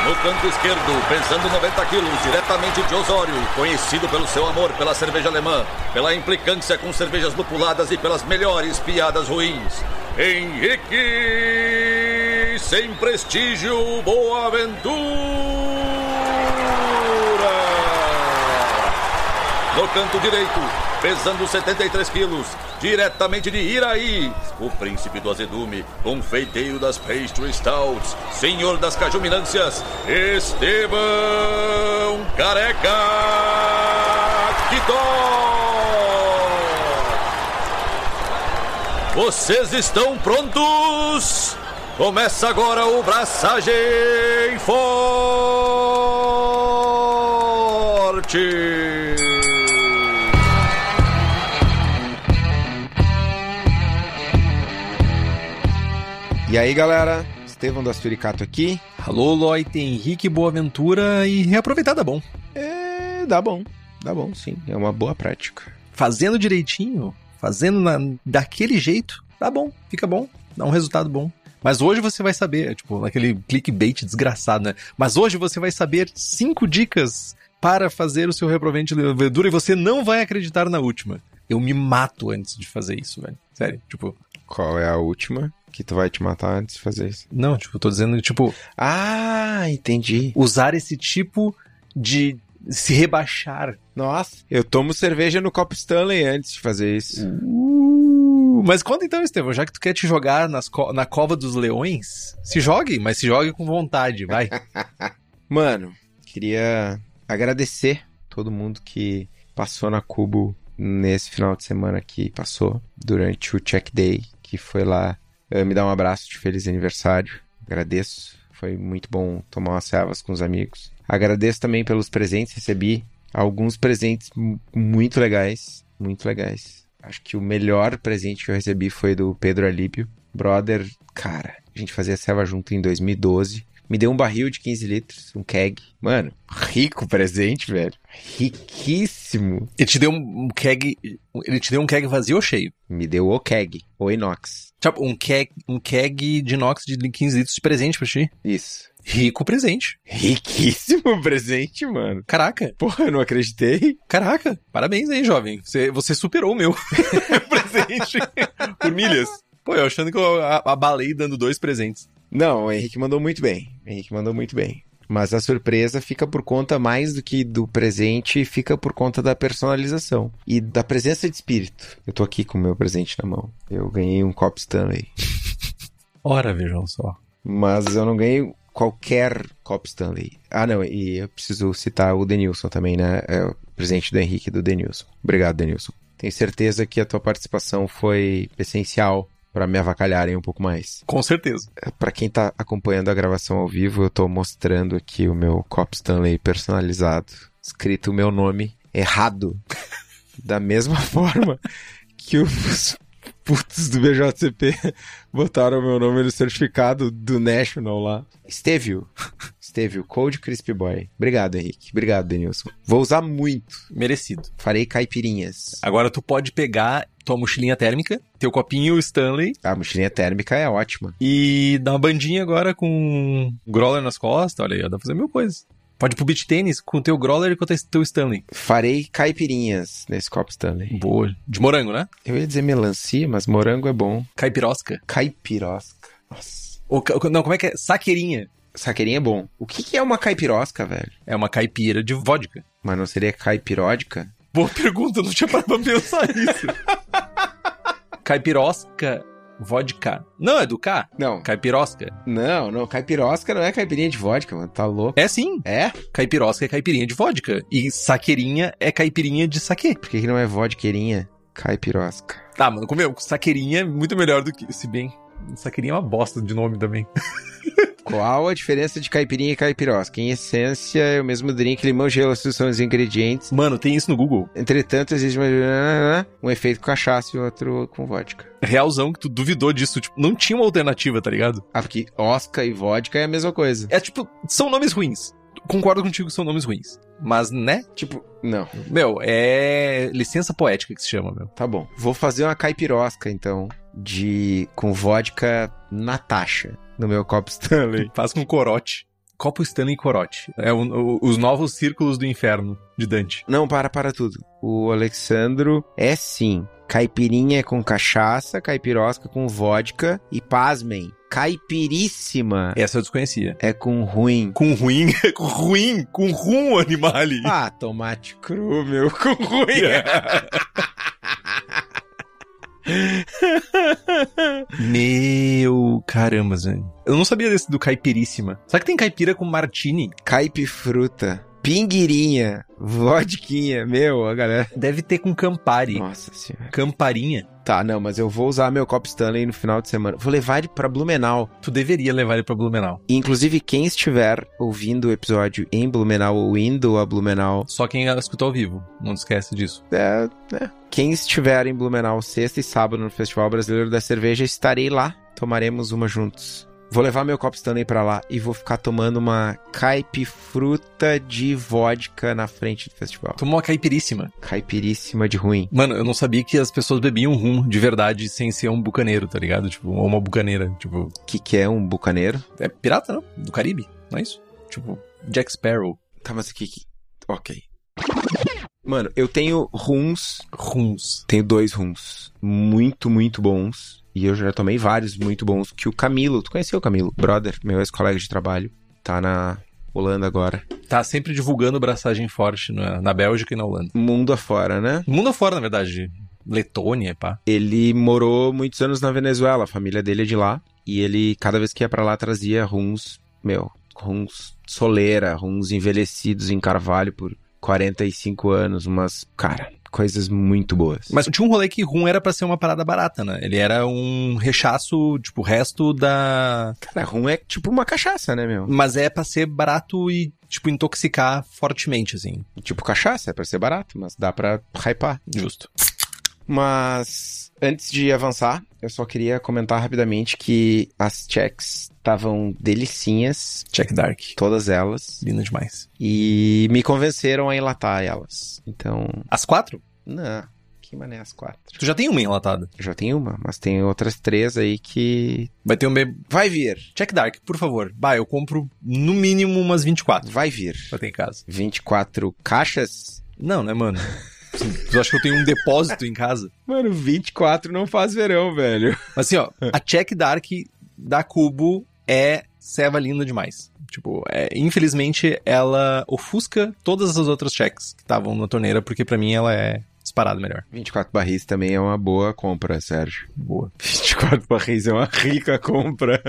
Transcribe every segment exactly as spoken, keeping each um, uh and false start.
No canto esquerdo, pesando noventa quilos, diretamente de Osório, conhecido pelo seu amor pela cerveja alemã, pela implicância com cervejas lupuladas e pelas melhores piadas ruins, Henrique Sem Prestígio Boaventura. No canto direito, pesando setenta e três quilos, diretamente de Iraí, o príncipe do azedume, confeiteiro das pastry stouts, senhor das cajuminâncias, Estevão Careca Quitó. Vocês estão prontos? Começa agora o Braçagem Forte. E aí, galera, Estevão das Turicato aqui. Alô, Loite, Henrique Boaventura e reaproveitar dá bom. É, dá bom, dá bom sim, é uma boa prática. Fazendo direitinho, fazendo na, daquele jeito, dá bom, fica bom, dá um resultado bom. Mas hoje você vai saber, tipo, naquele clickbait desgraçado, né? Mas hoje você vai saber cinco dicas para fazer o seu reprovente de levedura e você não vai acreditar na última. Eu me mato antes de fazer isso, velho. Sério, tipo... Qual é a última que tu vai te matar antes de fazer isso? Não, tipo, eu tô dizendo, tipo... Ah, entendi. Usar esse tipo de se rebaixar. Nossa, eu tomo cerveja no copo Stanley antes de fazer isso. Uh, mas conta então, Estevão, já que tu quer te jogar nas co- na cova dos leões, se jogue, mas se jogue com vontade, vai. Mano, queria agradecer todo mundo que passou na Cubo nesse final de semana que passou, durante o Check Day, que foi lá uh, me dar um abraço de feliz aniversário. Agradeço, foi muito bom tomar umas cervejas com os amigos. Agradeço também pelos presentes, recebi alguns presentes m- muito legais, muito legais. Acho que o melhor presente que eu recebi foi do Pedro Alípio. Brother, cara, a gente fazia cerveja junto em dois mil e doze. Me deu um barril de quinze litros, um keg. Mano, rico presente, velho. Riquíssimo. Ele te deu um keg, ele te deu um keg vazio ou cheio? Me deu o keg, o inox. Tipo, um keg, um keg de inox de quinze litros de presente pra ti. Isso. Rico presente. Riquíssimo presente, mano. Caraca. Porra, eu não acreditei. Caraca. Parabéns aí, jovem. Você, você superou o meu presente por milhas. Pô, eu achando que eu abalei dando dois presentes. Não, o Henrique mandou muito bem. O Henrique mandou muito bem. Mas a surpresa fica por conta mais do que do presente, fica por conta da personalização e da presença de espírito. Eu tô aqui com o meu presente na mão. Eu ganhei um copo Stanley. Ora, vejam só. Mas eu não ganhei qualquer copo Stanley. Ah, não, e eu preciso citar o Denilson também, né? É o presente do Henrique e do Denilson. Obrigado, Denilson. Tenho certeza que a tua participação foi essencial para me avacalharem um pouco mais. Com certeza. Para quem tá acompanhando a gravação ao vivo, eu tô mostrando aqui o meu copo Stanley personalizado, escrito o meu nome errado, da mesma forma que os putos do B J C P botaram o meu nome no certificado do National lá. Estevio. Estevio, Cold Crispy Boy. Obrigado, Henrique. Obrigado, Denilson. Vou usar muito. Merecido. Farei caipirinhas. Agora tu pode pegar tua mochilinha térmica, teu copinho Stanley. A mochilinha térmica é ótima. E dar uma bandinha agora com um growler nas costas. Olha aí, dá pra fazer mil coisas. Pode ir pro beach tênis com o teu growler e com o teu Stanley. Farei caipirinhas nesse copo Stanley. Boa. De morango, né? Eu ia dizer melancia, mas morango é bom. Caipirosca. Caipirosca. Nossa. Ou, não, como é que é? Saqueirinha. Saqueirinha é bom. O que, que é uma caipirosca, velho? É uma caipira de vodka. Mas não seria caipiródica? Boa pergunta, não tinha parado pra pensar nisso. Caipirosca, vodka. Não, é do K? Não. Caipirosca. Não, não. Caipirosca não é caipirinha de vodka, mano. Tá louco. É sim. É? Caipirosca é caipirinha de vodka. E saqueirinha é caipirinha de saquê. Por que, que não é vodqueirinha? Caipirosca. Tá, mano, comeu. Saqueirinha é muito melhor do que... Se bem... Saqueirinha é uma bosta de nome também. Qual a diferença de caipirinha e caipirosca? Em essência, é o mesmo drink, limão, gelo, são os ingredientes. Mano, tem isso no Google. Entretanto, existe uma... um efeito com cachaça e outro com vodka. Realzão que tu duvidou disso. Tipo, não tinha uma alternativa, tá ligado? Ah, porque osca e vodka é a mesma coisa. É tipo, são nomes ruins. Concordo contigo que são nomes ruins. Mas, né? Tipo, não. Meu, é licença poética que se chama, meu. Tá bom. Vou fazer uma caipirosca, então, de... com vodka Natasha no meu copo Stanley. Faz com corote. Copo Stanley Corote. É o, o, os novos círculos do inferno de Dante. Não, para, para tudo. O Alexandro é sim caipirinha com cachaça, caipirosca com vodka e, pasmem, caipiríssima. Essa eu desconhecia. É com ruim. Com ruim? Com ruim? Com rum, animale. Ah, tomate cru, meu, com ruim. Meu, caramba, velho. Eu não sabia desse do caipiríssima. Será que tem caipira com martini? Caipifruta. Pinguirinha, vodquinha, meu, a galera... Deve ter com Campari. Nossa senhora. Camparinha. Tá, não, mas eu vou usar meu copo Stanley no final de semana. Vou levar ele pra Blumenau. Tu deveria levar ele pra Blumenau. E, inclusive, quem estiver ouvindo o episódio em Blumenau ou indo a Blumenau... Só quem escutou ao vivo, não esquece disso. É, é. Quem estiver em Blumenau sexta e sábado no Festival Brasileiro da Cerveja, estarei lá. Tomaremos uma juntos. Vou levar meu copo Stanley pra lá e vou ficar tomando uma caipifruta de vodka na frente do festival. Tomou uma caipiríssima. Caipiríssima de ruim. Mano, eu não sabia que as pessoas bebiam rum de verdade sem ser um bucaneiro, tá ligado? Tipo, ou uma bucaneira, tipo... O que que é um bucaneiro? É pirata, não? Do Caribe, não é isso? Tipo, Jack Sparrow. Tá, mas o que que... Ok. Mano, eu tenho rums... Rums. Tenho dois rums. Muito, muito bons. E eu já tomei vários muito bons. Que o Camilo... Tu conheceu o Camilo? Brother, meu ex-colega de trabalho. Tá na Holanda agora. Tá sempre divulgando braçagem forte na, na Bélgica e na Holanda. Mundo afora, né? Mundo afora, na verdade. Letônia, pá. Ele morou muitos anos na Venezuela. A família dele é de lá. E ele, cada vez que ia pra lá, trazia rums... Meu, rums soleira. Rums envelhecidos em carvalho por quarenta e cinco anos. Umas... Cara... Coisas muito boas. Mas tinha um rolê que rum era pra ser uma parada barata, né? Ele era um rechaço, tipo, o resto da... Cara, rum é tipo uma cachaça, né, meu? Mas é pra ser barato e, tipo, intoxicar fortemente, assim. Tipo cachaça, é pra ser barato, mas dá pra hypar. Justo. Mas, antes de avançar, eu só queria comentar rapidamente que as Czechs estavam delicinhas. Czech Dark. Todas elas. Linda demais. E me convenceram a enlatar elas. Então... As quatro? Não, que mané as quatro. Tu já tem uma enlatada? Eu já tenho uma, mas tem outras três aí que... Vai ter um... Be... Vai vir. Czech Dark, por favor. Bah, eu compro no mínimo umas vinte e quatro. Vai vir. Pra ter em casa. vinte e quatro caixas? Não, né, mano? Tu acha que eu tenho um depósito em casa? Mano, vinte e quatro não faz verão, velho. Mas assim, ó, a Czech Dark da Cubo é ceva linda demais. Tipo, é, infelizmente, ela ofusca todas as outras Czechs que estavam na torneira, porque pra mim ela é disparado melhor. vinte e quatro barris também é uma boa compra, Sérgio. Boa. vinte e quatro barris é uma rica compra.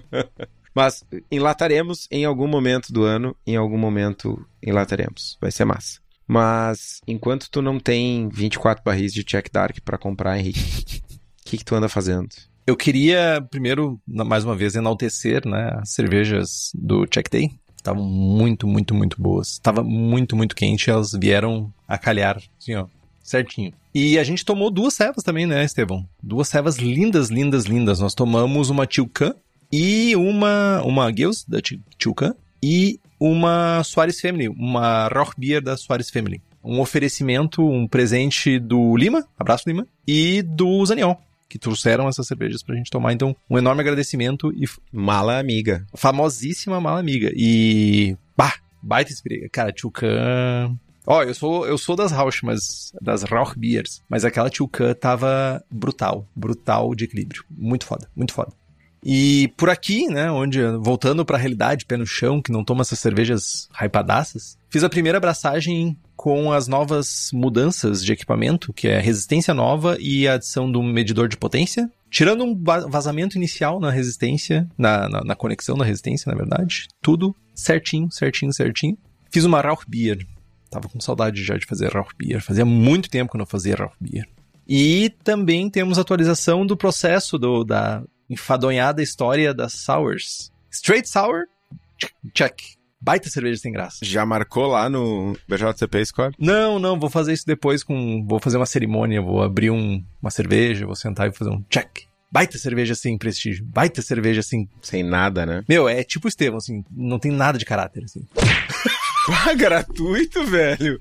Mas enlataremos em algum momento do ano, em algum momento enlataremos. Vai ser massa. Mas, enquanto tu não tem vinte e quatro barris de Czech Dark pra comprar, Henrique, o que que tu anda fazendo? Eu queria, primeiro, mais uma vez, enaltecer, né, as cervejas do Czech Day. Estavam muito, muito, muito boas. Estava muito, muito quente, elas vieram a calhar, assim, ó, certinho. E a gente tomou duas cevas também, né, Estevão? Duas cevas lindas, lindas, lindas. Nós tomamos uma Tilkan e uma, uma Gils da Tilkan e uma Soares Family, uma Rochbier da Soares Family. Um oferecimento, um presente do Lima, abraço Lima, e do Zaniol, que trouxeram essas cervejas pra gente tomar. Então, um enorme agradecimento e... Mala amiga. Famosíssima mala amiga. E... Bah, baita experiência. Cara, Tilkan... Ó, eu sou, eu sou das Rausch, mas... Das Rauchbiers. Mas aquela Tilkan tava brutal. Brutal de equilíbrio. Muito foda, muito foda. E por aqui, né, onde, voltando pra realidade, pé no chão, que não toma essas cervejas hypadaças, fiz a primeira abraçagem com as novas mudanças de equipamento, que é a resistência nova e a adição de um medidor de potência, tirando um vazamento inicial na resistência, na, na, na conexão da resistência, na verdade, tudo certinho, certinho, certinho. Fiz uma Rauchbier, tava com saudade já de fazer Rauchbier, fazia muito tempo que eu não fazia Rauchbier. E também temos atualização do processo do, da... enfadonhada história das Sours. Straight Sour, check. Baita cerveja sem graça. Já marcou lá no B J C P Score? Não, não, vou fazer isso depois com... Vou fazer uma cerimônia, vou abrir um, uma cerveja, vou sentar e fazer um check. Baita cerveja sem prestígio, baita cerveja sem... Sem nada, né? Meu, é tipo Estevão, assim, não tem nada de caráter, assim. Ah, gratuito, velho.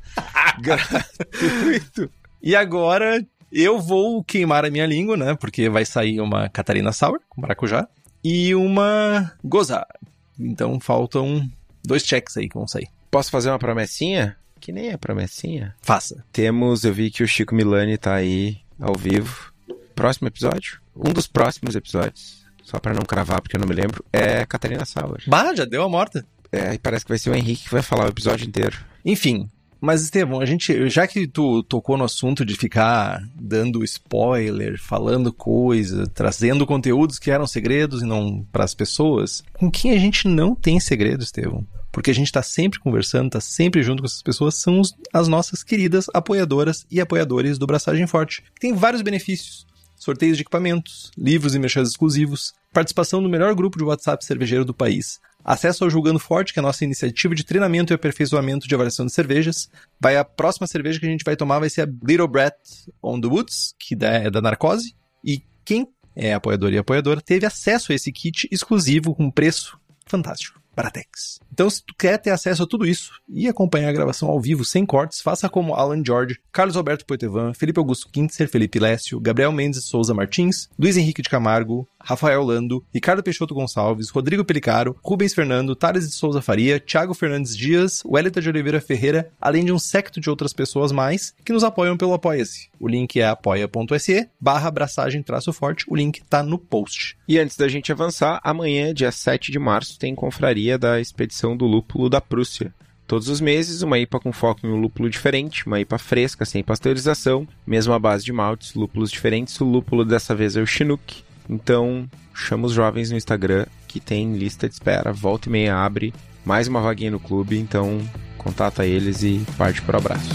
Gratuito. E agora... Eu vou queimar a minha língua, né? Porque vai sair uma Catarina Sour, com maracujá, e uma Gosar. Então faltam Dois checks aí que vão sair. Posso fazer uma promessinha? Que nem é promessinha. Faça. Temos, eu vi que o Chico Milani tá aí ao vivo. Próximo episódio? Um dos próximos episódios, só pra não cravar porque eu não me lembro, é Catarina Sauer. Bah, já deu a morta. É, e parece que vai ser o Henrique que vai falar o episódio inteiro. Enfim, mas Estevão, a gente, já que tu tocou no assunto de ficar dando spoiler, falando coisa, trazendo conteúdos que eram segredos e não pras pessoas, com quem a gente não tem segredo, Estevão? Porque a gente tá sempre conversando, tá sempre junto com essas pessoas, são os, as nossas queridas apoiadoras e apoiadores do Braçagem Forte. Tem vários benefícios. Sorteios de equipamentos, livros e merchandising exclusivos, participação no melhor grupo de WhatsApp cervejeiro do país, acesso ao Julgando Forte, que é a nossa iniciativa de treinamento e aperfeiçoamento de avaliação de cervejas. Vai a próxima cerveja que a gente vai tomar vai ser a Little Brett on the Woods, que é da Narcose. E quem é apoiador e apoiadora teve acesso a esse kit exclusivo com preço fantástico. Baratex. Então, se tu quer ter acesso a tudo isso e acompanhar a gravação ao vivo sem cortes, faça como Alan George, Carlos Alberto Poitevin, Felipe Augusto Quintzer, Felipe Lécio, Gabriel Mendes Souza Martins, Luiz Henrique de Camargo, Rafael Lando, Ricardo Peixoto Gonçalves, Rodrigo Pelicaro, Rubens Fernando, Thales de Souza Faria, Thiago Fernandes Dias, Wellington de Oliveira Ferreira, além de um séquito de outras pessoas mais que nos apoiam pelo Apoia-se. O link é apoia.se barra abraçagem traço forte, o link tá no post. E antes da gente avançar, amanhã, dia sete de março, tem confraria da Expedição do Lúpulo da Prússia. Todos os meses, uma I P A com foco em um lúpulo diferente, uma I P A fresca, sem pasteurização, mesma base de maltes, lúpulos diferentes. O lúpulo dessa vez é o Chinook. Então, chama os jovens no Instagram, que tem lista de espera. Volta e meia abre, mais uma vaguinha no clube. Então, contata eles e parte pro abraço.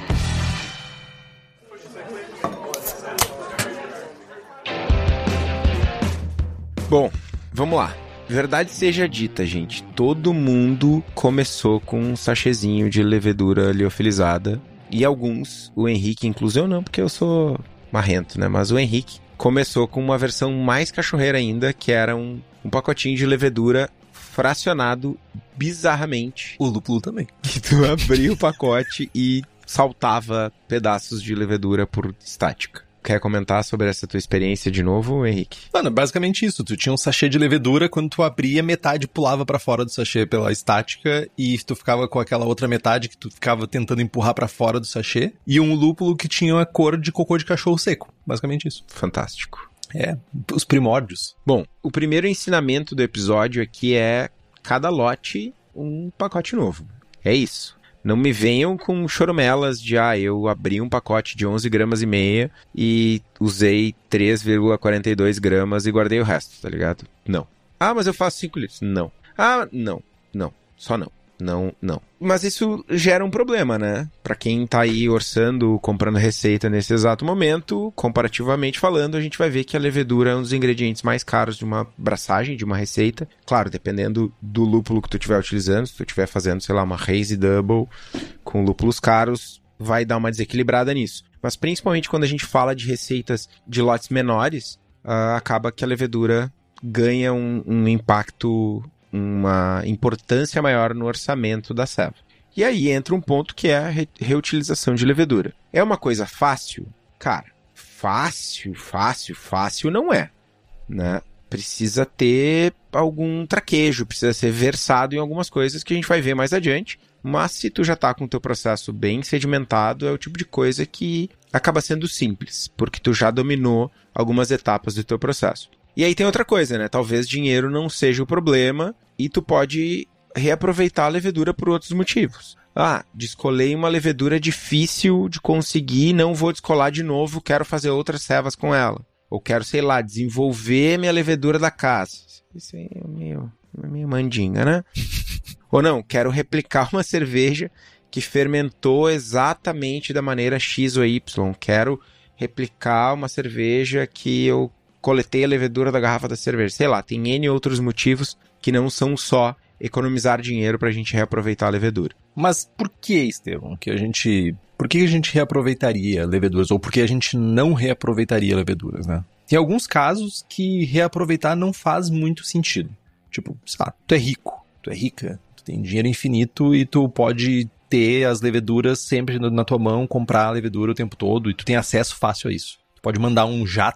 Bom, vamos lá. Verdade seja dita, gente, todo mundo começou com um sachêzinho de levedura liofilizada. E alguns, o Henrique, inclusive eu não, porque eu sou marrento, né? Mas o Henrique começou com uma versão mais cachorreira ainda, que era um, um pacotinho de levedura fracionado bizarramente. O lúpulo também. Que tu abria o pacote e saltava pedaços de levedura por estática. Quer comentar sobre essa tua experiência de novo, Henrique? Mano, basicamente isso. Tu tinha um sachê de levedura, quando tu abria, metade pulava pra fora do sachê pela estática e tu ficava com aquela outra metade que tu ficava tentando empurrar pra fora do sachê. E um lúpulo que tinha a cor de cocô de cachorro seco. Basicamente isso. Fantástico. É, os primórdios. Bom, o primeiro ensinamento do episódio aqui é cada lote um pacote novo. É isso. Não me venham com chorumelas de, ah, eu abri um pacote de onze gramas e meia e usei três vírgula quarenta e dois gramas e guardei o resto, tá ligado? Não. Ah, mas eu faço cinco litros. Não. Ah, não. Não. Só não. Não, não. Mas isso gera um problema, né? Pra quem tá aí orçando, comprando receita nesse exato momento, comparativamente falando, a gente vai ver que a levedura é um dos ingredientes mais caros de uma braçagem, de uma receita. Claro, dependendo do lúpulo que tu estiver utilizando, se tu estiver fazendo, sei lá, uma Hazy Double com lúpulos caros, vai dar uma desequilibrada nisso. Mas principalmente quando a gente fala de receitas de lotes menores, uh, acaba que a levedura ganha um, um impacto, uma importância maior no orçamento da ceva. E aí entra um ponto que é a re- reutilização de levedura. É uma coisa fácil? Cara, fácil, fácil, fácil não é, né? Precisa ter algum traquejo, precisa ser versado em algumas coisas que a gente vai ver mais adiante, mas se tu já tá com o teu processo bem sedimentado, é o tipo de coisa que acaba sendo simples, porque tu já dominou algumas etapas do teu processo. E aí tem outra coisa, né? Talvez dinheiro não seja o problema e tu pode reaproveitar a levedura por outros motivos. Ah, descolei uma levedura difícil de conseguir, não vou descolar de novo, quero fazer outras cevas com ela. Ou quero, sei lá, desenvolver minha levedura da casa. Isso aí é meio, meio mandinga, né? Ou não, quero replicar uma cerveja que fermentou exatamente da maneira X ou Y. Quero replicar uma cerveja que eu coletei a levedura da garrafa da cerveja. Sei lá, tem N outros motivos que não são só economizar dinheiro pra gente reaproveitar a levedura. Mas por que, Estevão, que a gente... Por que a gente reaproveitaria leveduras? Ou por que a gente não reaproveitaria leveduras, né? Tem alguns casos que reaproveitar não faz muito sentido. Tipo, sei lá, tu é rico, tu é rica, tu tem dinheiro infinito e tu pode ter as leveduras sempre na tua mão, comprar a levedura o tempo todo e tu tem acesso fácil a isso. Tu pode mandar um jato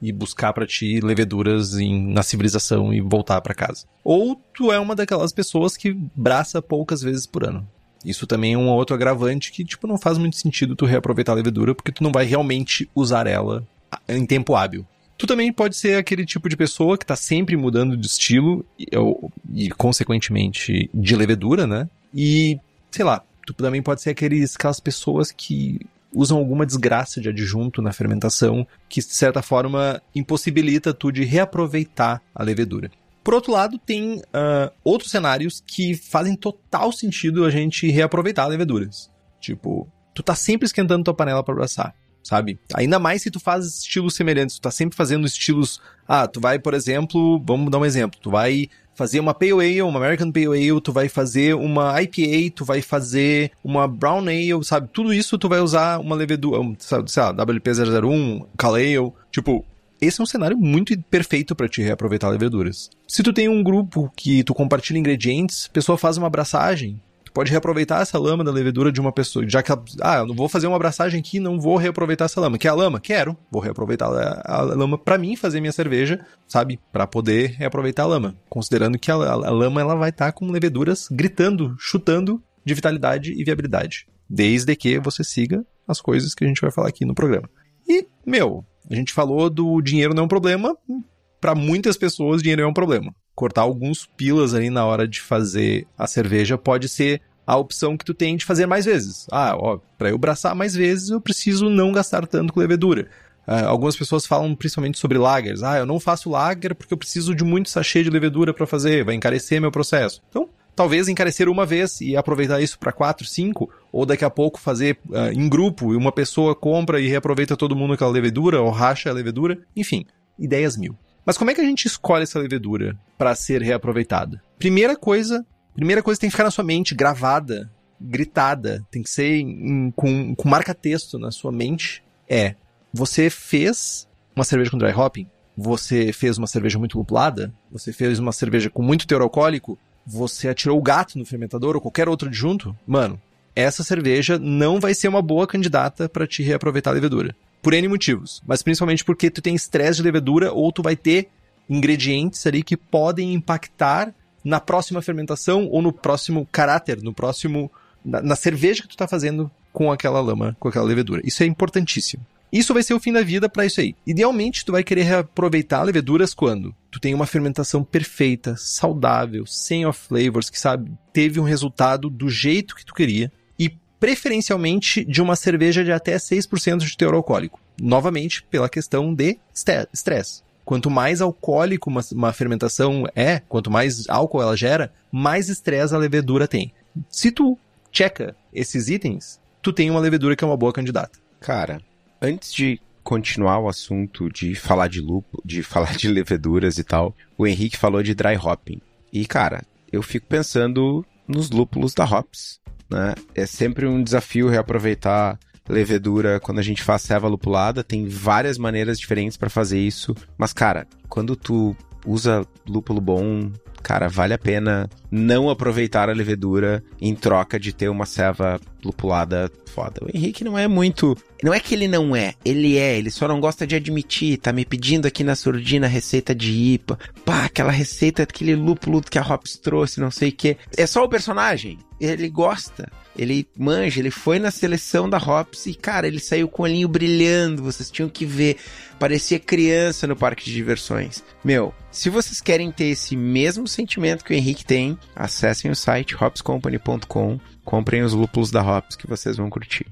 e buscar pra ti leveduras em, na civilização e voltar pra casa. Ou tu é uma daquelas pessoas que braça poucas vezes por ano. Isso também é um outro agravante que, tipo, não faz muito sentido tu reaproveitar a levedura, porque tu não vai realmente usar ela em tempo hábil. Tu também pode ser aquele tipo de pessoa que tá sempre mudando de estilo e, e consequentemente, de levedura, né? E, sei lá, tu também pode ser aqueles, aquelas pessoas que usam alguma desgraça de adjunto na fermentação que, de certa forma, impossibilita tu de reaproveitar a levedura. Por outro lado, tem uh, outros cenários que fazem total sentido a gente reaproveitar leveduras. Tipo, tu tá sempre esquentando tua panela pra abraçar, sabe? Ainda mais se tu faz estilos semelhantes, tu tá sempre fazendo estilos... Ah, tu vai, por exemplo, vamos dar um exemplo, tu vai fazer uma Pale Ale, uma American Pale Ale, tu vai fazer uma I P A, tu vai fazer uma Brown Ale, sabe? Tudo isso tu vai usar uma levedura, sabe, sei lá, W P zero zero um, Cal Ale, tipo... Esse é um cenário muito perfeito para te reaproveitar leveduras. Se tu tem um grupo que tu compartilha ingredientes, a pessoa faz uma abraçagem, tu pode reaproveitar essa lama da levedura de uma pessoa. Já que ela, ah, eu não vou fazer uma abraçagem aqui, não vou reaproveitar essa lama. Quer a lama? Quero. Vou reaproveitar a, a lama para mim fazer minha cerveja, sabe? Para poder reaproveitar a lama. Considerando que a, a, a lama ela vai estar tá com leveduras gritando, chutando de vitalidade e viabilidade. Desde que você siga as coisas que a gente vai falar aqui no programa. E, meu... A gente falou do dinheiro não é um problema, para muitas pessoas dinheiro é um problema. Cortar alguns pilas ali na hora de fazer a cerveja pode ser a opção que tu tem de fazer mais vezes. Ah, ó, para eu braçar mais vezes eu preciso não gastar tanto com levedura. Uh, algumas pessoas falam principalmente sobre lagers. Ah, eu não faço lager porque eu preciso de muito sachê de levedura para fazer, vai encarecer meu processo. Então, talvez encarecer uma vez e aproveitar isso para quatro, cinco, ou daqui a pouco fazer uh, em grupo e uma pessoa compra e reaproveita todo mundo aquela levedura, ou racha a levedura. Enfim, ideias mil. Mas como é que a gente escolhe essa levedura para ser reaproveitada? Primeira coisa, primeira coisa que tem que ficar na sua mente, gravada, gritada, tem que ser em, com, com marca-texto na sua mente, é: você fez uma cerveja com dry hopping? Você fez uma cerveja muito lupulada? Você fez uma cerveja com muito teor alcoólico? Você atirou o gato no fermentador ou qualquer outro adjunto? Mano, essa cerveja não vai ser uma boa candidata para te reaproveitar a levedura. Por N motivos, mas principalmente porque tu tem estresse de levedura ou tu vai ter ingredientes ali que podem impactar na próxima fermentação ou no próximo caráter, no próximo... na, na cerveja que tu tá fazendo com aquela lama, com aquela levedura. Isso é importantíssimo. Isso vai ser o fim da vida para isso aí. Idealmente, tu vai querer reaproveitar leveduras quando tu tem uma fermentação perfeita, saudável, sem off-flavors, que, sabe, teve um resultado do jeito que tu queria e, preferencialmente, de uma cerveja de até seis por cento de teor alcoólico. Novamente, pela questão de estresse. Quanto mais alcoólico uma, uma fermentação é, quanto mais álcool ela gera, mais estresse a levedura tem. Se tu checa esses itens, tu tem uma levedura que é uma boa candidata. Cara... Antes de continuar o assunto de falar de lúpulo, de falar de leveduras e tal, o Henrique falou de dry hopping. E, cara, eu fico pensando nos lúpulos da hops, né? É sempre um desafio reaproveitar levedura quando a gente faz ceva lupulada. Tem várias maneiras diferentes para fazer isso. Mas, cara, quando tu usa lúpulo bom... Cara, vale a pena não aproveitar a levedura em troca de ter uma ceva lupulada foda. O Henrique não é muito... Não é que ele não é, ele é. Ele só não gosta de admitir. Tá me pedindo aqui na surdina receita de I P A. Pá, aquela receita, aquele lúpulo que a Hops trouxe, não sei o quê. É só o personagem. Ele gosta. Ele manja, ele foi na seleção da Hops e, cara, ele saiu com o olhinho brilhando. Vocês tinham que ver. Parecia criança no parque de diversões. Meu, se vocês querem ter esse mesmo sentimento que o Henrique tem, acessem o site hops company ponto com, comprem os lúpulos da Hops que vocês vão curtir.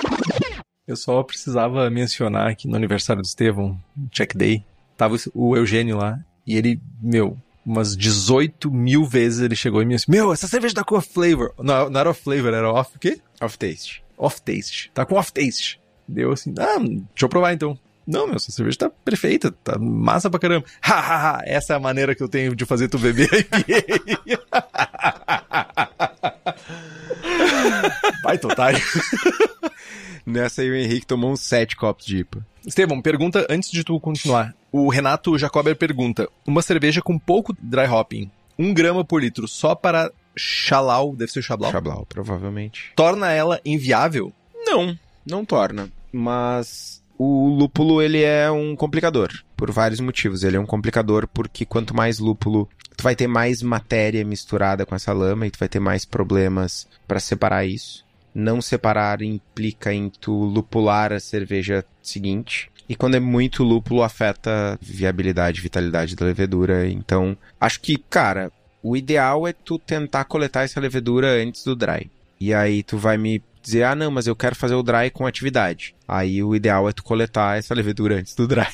Eu só precisava mencionar que no aniversário do Estevão, Check Day, tava o Eugênio lá, e ele, meu, umas dezoito mil vezes ele chegou e me disse: meu, essa cerveja tá com off-flavor. Não, não era off-flavor, era off o quê? Off-taste. Off-taste. Tá com off-taste. Deu assim, ah, deixa eu provar então. Não, meu, essa cerveja tá perfeita, tá massa pra caramba. Ha, ha, ha, essa é a maneira que eu tenho de fazer tu beber I P A. Vai, otário. Nessa aí o Henrique tomou uns sete copos de I P A. Estevão, pergunta antes de tu continuar. O Renato Jacober pergunta: uma cerveja com pouco dry hopping, um grama por litro, só para Chablau, deve ser Chablau? Chablau, provavelmente. Torna ela inviável? Não, não torna. Mas o lúpulo, ele é um complicador, por vários motivos. Ele é um complicador porque quanto mais lúpulo, tu vai ter mais matéria misturada com essa lama e tu vai ter mais problemas para separar isso. Não separar implica em tu lupular a cerveja seguinte. E quando é muito lúpulo, afeta a viabilidade e vitalidade da levedura. Então, acho que, cara, o ideal é tu tentar coletar essa levedura antes do dry. E aí tu vai me dizer, ah, não, mas eu quero fazer o dry com atividade. Aí o ideal é tu coletar essa levedura antes do dry.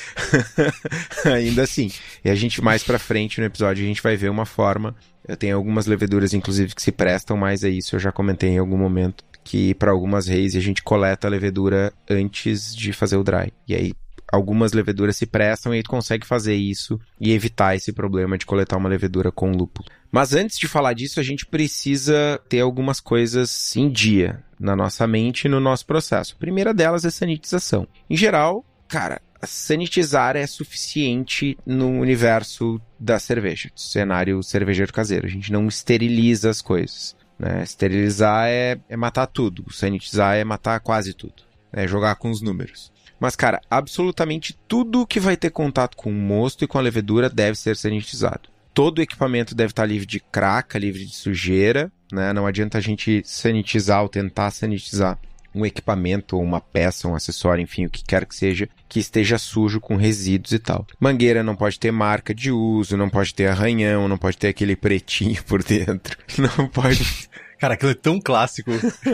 Ainda assim. E a gente, mais pra frente no episódio, a gente vai ver uma forma. Eu tenho algumas leveduras, inclusive, que se prestam mais a isso. Eu já comentei em algum momento que para algumas raízes a gente coleta a levedura antes de fazer o dry. E aí algumas leveduras se prestam e tu consegue fazer isso e evitar esse problema de coletar uma levedura com lúpulo. Mas antes de falar disso, a gente precisa ter algumas coisas em dia na nossa mente e no nosso processo. A primeira delas é sanitização. Em geral, cara, sanitizar é suficiente no universo da cerveja, cenário cervejeiro caseiro. A gente não esteriliza as coisas, né? Esterilizar é, é matar tudo, sanitizar é matar quase tudo, é jogar com os números. Mas, cara, absolutamente tudo que vai ter contato com o mosto e com a levedura deve ser sanitizado. Todo o equipamento deve estar livre de craca, livre de sujeira, né? Não adianta a gente sanitizar ou tentar sanitizar um equipamento ou uma peça, um acessório, enfim, o que quer que seja, que esteja sujo com resíduos e tal. Mangueira não pode ter marca de uso, não pode ter arranhão, não pode ter aquele pretinho por dentro, não pode... Cara, aquilo é tão clássico.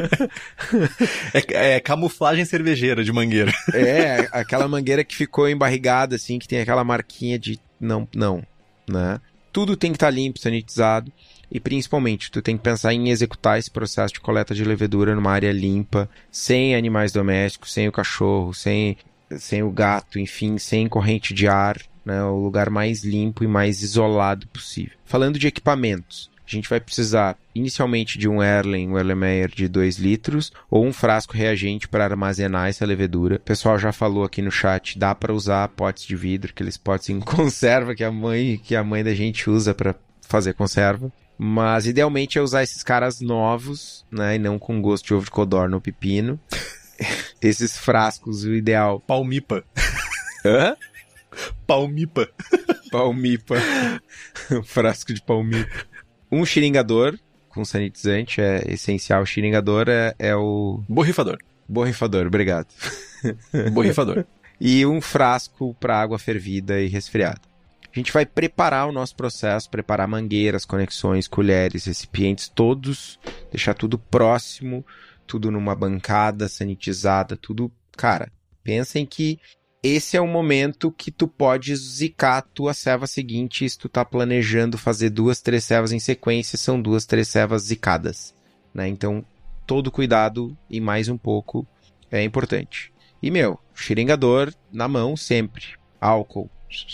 é, é camuflagem cervejeira de mangueira. É, aquela mangueira que ficou embarrigada, assim, que tem aquela marquinha de não, não, né? Tudo tem que estar limpo, sanitizado. E principalmente, tu tem que pensar em executar esse processo de coleta de levedura numa área limpa, sem animais domésticos, sem o cachorro, sem, sem o gato, enfim, sem corrente de ar, né? O lugar mais limpo e mais isolado possível. Falando de equipamentos, a gente vai precisar inicialmente de um Erlen, um Erlenmeyer de dois litros, ou um frasco reagente para armazenar essa levedura. O pessoal já falou aqui no chat, dá para usar potes de vidro, aqueles potes em conserva que a mãe, que a mãe da gente usa para fazer conserva. Mas idealmente é usar esses caras novos, né, e não com gosto de ovo de codorna ou pepino. Esses frascos, o ideal... Palmipa. Hã? Palmipa. Palmipa. Um frasco de palmipa. Um xiringador com sanitizante é essencial. O xiringador é, é o... Borrifador. Borrifador, obrigado. Borrifador. E um frasco para água fervida e resfriada. A gente vai preparar o nosso processo, preparar mangueiras, conexões, colheres, recipientes, todos, deixar tudo próximo, tudo numa bancada sanitizada, tudo... Cara, pensem que esse é o momento que tu pode zicar a tua ceva seguinte, se tu tá planejando fazer duas, três cevas em sequência, são duas, três cevas zicadas, né? Então, todo cuidado e mais um pouco é importante. E, meu, xiringador na mão sempre. Álcool.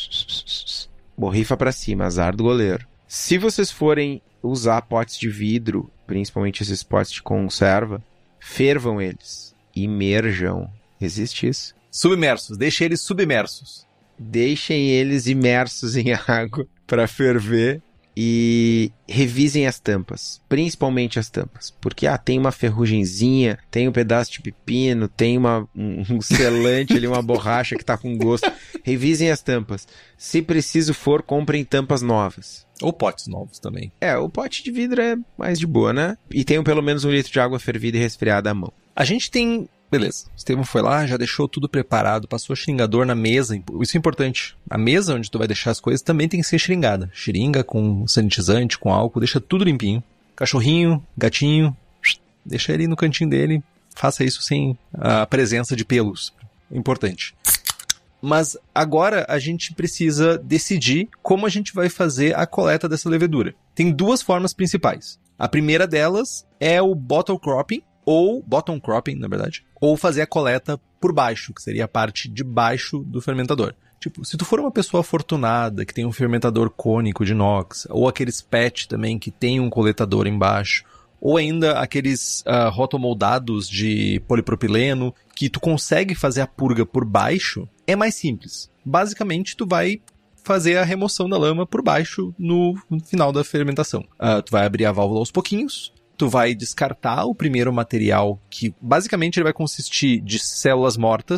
Borrifa pra cima, azar do goleiro. Se vocês forem usar potes de vidro, principalmente esses potes de conserva, fervam eles. Imerjam. Existe isso? Submersos, deixem eles submersos. Deixem eles imersos em água para ferver e revisem as tampas, principalmente as tampas. Porque, ah, tem uma ferrugenzinha, tem um pedaço de pepino, tem uma, um, um selante ali, uma borracha que tá com gosto. Revisem as tampas. Se preciso for, comprem tampas novas. Ou potes novos também. É, o pote de vidro é mais de boa, né? E tenham pelo menos um litro de água fervida e resfriada à mão. A gente tem... Beleza, o Estevão foi lá, já deixou tudo preparado, passou xiringador na mesa, isso é importante. A mesa onde tu vai deixar as coisas também tem que ser xiringada. Xiringa com sanitizante, com álcool, deixa tudo limpinho. Cachorrinho, gatinho, deixa ele no cantinho dele, faça isso sem a presença de pelos. Importante. Mas agora a gente precisa decidir como a gente vai fazer a coleta dessa levedura. Tem duas formas principais. A primeira delas é o bottle cropping, ou bottom cropping, na verdade, ou fazer a coleta por baixo, que seria a parte de baixo do fermentador. Tipo, se tu for uma pessoa afortunada, que tem um fermentador cônico de inox, ou aqueles P E T também, que tem um coletador embaixo, ou ainda aqueles uh, rotomoldados de polipropileno, que tu consegue fazer a purga por baixo, é mais simples. Basicamente, tu vai fazer a remoção da lama por baixo no final da fermentação. Uh, tu vai abrir a válvula aos pouquinhos, tu vai descartar o primeiro material, que basicamente ele vai consistir de células mortas,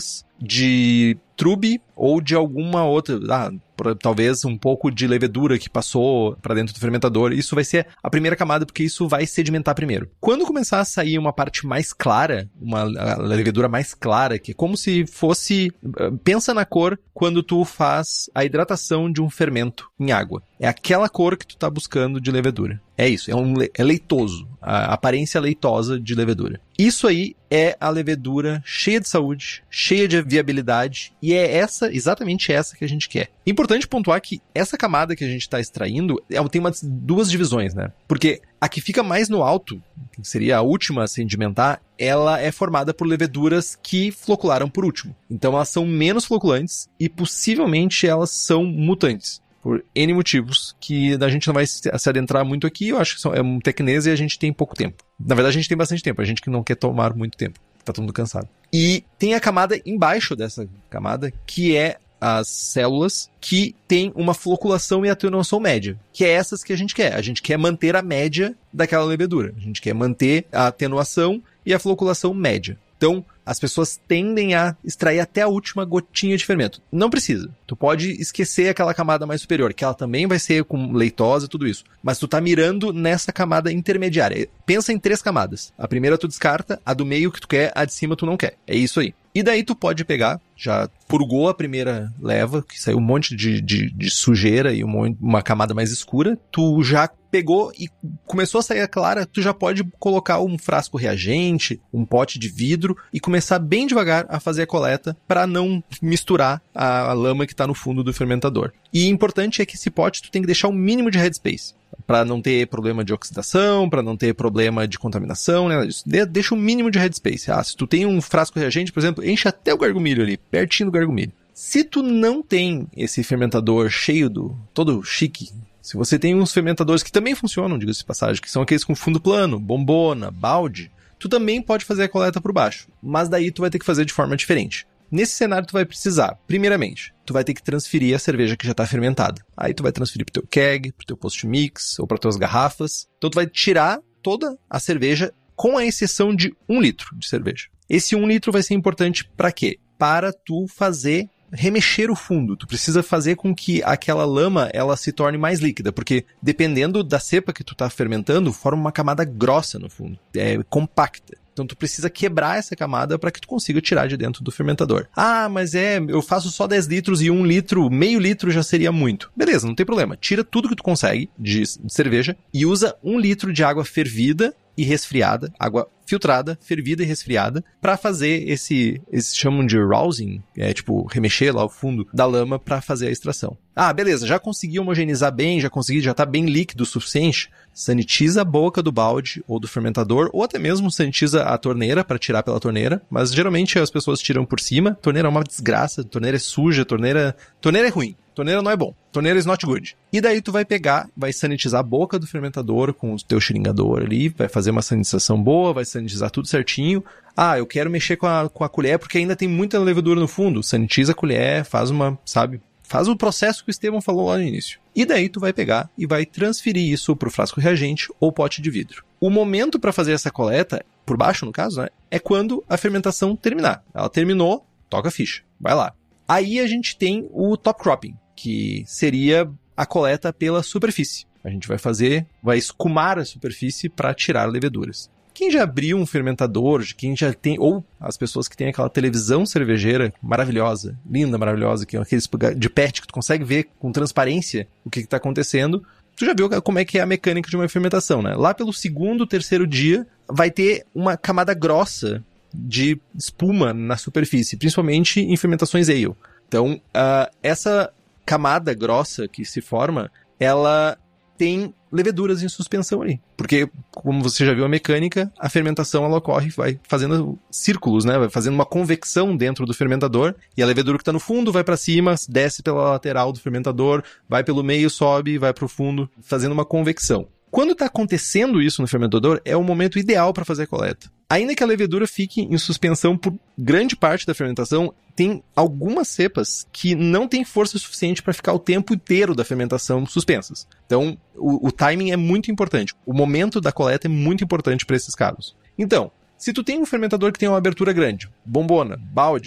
de trube ou de alguma outra, ah, talvez um pouco de levedura que passou para dentro do fermentador. Isso vai ser a primeira camada, porque isso vai sedimentar primeiro. Quando começar a sair uma parte mais clara, uma a levedura mais clara, que é como se fosse... Pensa na cor quando tu faz a hidratação de um fermento em água. É aquela cor que tu tá buscando de levedura. É isso, é, um, é leitoso. A aparência leitosa de levedura. Isso aí é a levedura cheia de saúde, cheia de viabilidade, e é essa, exatamente essa que a gente quer. Importante pontuar que essa camada que a gente está extraindo é, tem umas, duas divisões, né? Porque a que fica mais no alto, que seria a última a sedimentar, ela é formada por leveduras que flocularam por último. Então elas são menos floculantes e possivelmente elas são mutantes. Por N motivos que a gente não vai se adentrar muito aqui. Eu acho que é um tecnese e a gente tem pouco tempo. Na verdade, a gente tem bastante tempo. A gente que não quer tomar muito tempo. Tá todo mundo cansado. E tem a camada embaixo dessa camada, que é as células que tem uma floculação e atenuação média. Que é essas que a gente quer. A gente quer manter a média daquela levedura. A gente quer manter a atenuação e a floculação média. Então, as pessoas tendem a extrair até a última gotinha de fermento. Não precisa. Tu pode esquecer aquela camada mais superior, que ela também vai ser com leitosa e tudo isso. Mas tu tá mirando nessa camada intermediária. Pensa em três camadas. A primeira tu descarta, a do meio que tu quer, a de cima tu não quer. É isso aí. E daí tu pode pegar, já purgou a primeira leva, que saiu um monte de, de, de sujeira e um monte, uma camada mais escura. Tu já pegou e começou a sair a clara, tu já pode colocar um frasco reagente, um pote de vidro e começar bem devagar a fazer a coleta para não misturar a, a lama que está no fundo do fermentador. E importante é que esse pote tu tem que deixar o mínimo de headspace, para não ter problema de oxidação, para não ter problema de contaminação, né? De, deixa o mínimo de headspace. Ah, se tu tem um frasco reagente, por exemplo, enche até o gargumilho ali, pertinho do gargumilho. Se tu não tem esse fermentador cheio do, todo chique, se você tem uns fermentadores que também funcionam, diga-se de passagem, que são aqueles com fundo plano, bombona, balde, tu também pode fazer a coleta por baixo, mas daí tu vai ter que fazer de forma diferente. Nesse cenário tu vai precisar, primeiramente, tu vai ter que transferir a cerveja que já está fermentada. Aí tu vai transferir pro teu keg, pro teu post-mix ou para tuas garrafas. Então tu vai tirar toda a cerveja com a exceção de um litro de cerveja. Esse um litro vai ser importante para quê? Para tu fazer... remexer o fundo. Tu precisa fazer com que aquela lama ela se torne mais líquida, porque dependendo da cepa que tu tá fermentando, forma uma camada grossa no fundo, é compacta. Então tu precisa quebrar essa camada para que tu consiga tirar de dentro do fermentador. Ah, mas é, eu faço só dez litros e um litro, meio litro já seria muito. Beleza, não tem problema. Tira tudo que tu consegue de cerveja e usa um litro de água fervida e resfriada, água filtrada, fervida e resfriada, para fazer esse, eles chamam de rousing, é tipo remexer lá o fundo da lama para fazer a extração. Ah, beleza, já consegui homogeneizar bem, já consegui, já tá bem líquido o suficiente, sanitiza a boca do balde ou do fermentador, ou até mesmo sanitiza a torneira para tirar pela torneira, mas geralmente as pessoas tiram por cima. Torneira é uma desgraça, torneira é suja, torneira, torneira é ruim. Torneira não é bom. Torneira is not good. E daí tu vai pegar, vai sanitizar a boca do fermentador com o teu xiringador ali, vai fazer uma sanitização boa, vai sanitizar tudo certinho. Ah, eu quero mexer com a, com a colher porque ainda tem muita levedura no fundo. Sanitiza a colher, faz uma, sabe... Faz o processo que o Estevão falou lá no início. E daí tu vai pegar e vai transferir isso para o frasco reagente ou pote de vidro. O momento para fazer essa coleta, por baixo no caso, né, é quando a fermentação terminar. Ela terminou, toca a ficha, vai lá. Aí a gente tem o top cropping, que seria a coleta pela superfície. A gente vai fazer, vai escumar a superfície para tirar leveduras. Quem já abriu um fermentador, quem já tem, ou as pessoas que têm aquela televisão cervejeira maravilhosa, linda, maravilhosa, que é aqueles de pet que tu consegue ver com transparência o que está acontecendo, tu já viu como é que é a mecânica de uma fermentação, né? Lá pelo segundo, terceiro dia, vai ter uma camada grossa de espuma na superfície, principalmente em fermentações ale. Então, uh, essa camada grossa que se forma, ela tem leveduras em suspensão ali. Porque, como você já viu a mecânica, a fermentação ela ocorre, vai fazendo círculos, né? Vai fazendo uma convecção dentro do fermentador, e a levedura que está no fundo vai para cima, desce pela lateral do fermentador, vai pelo meio, sobe, vai para o fundo, fazendo uma convecção. Quando está acontecendo isso no fermentador, é o momento ideal para fazer a coleta. Ainda que a levedura fique em suspensão por grande parte da fermentação, tem algumas cepas que não têm força suficiente para ficar o tempo inteiro da fermentação suspensas. Então, o, o timing é muito importante. O momento da coleta é muito importante para esses casos. Então, se tu tem um fermentador que tem uma abertura grande, bombona, balde,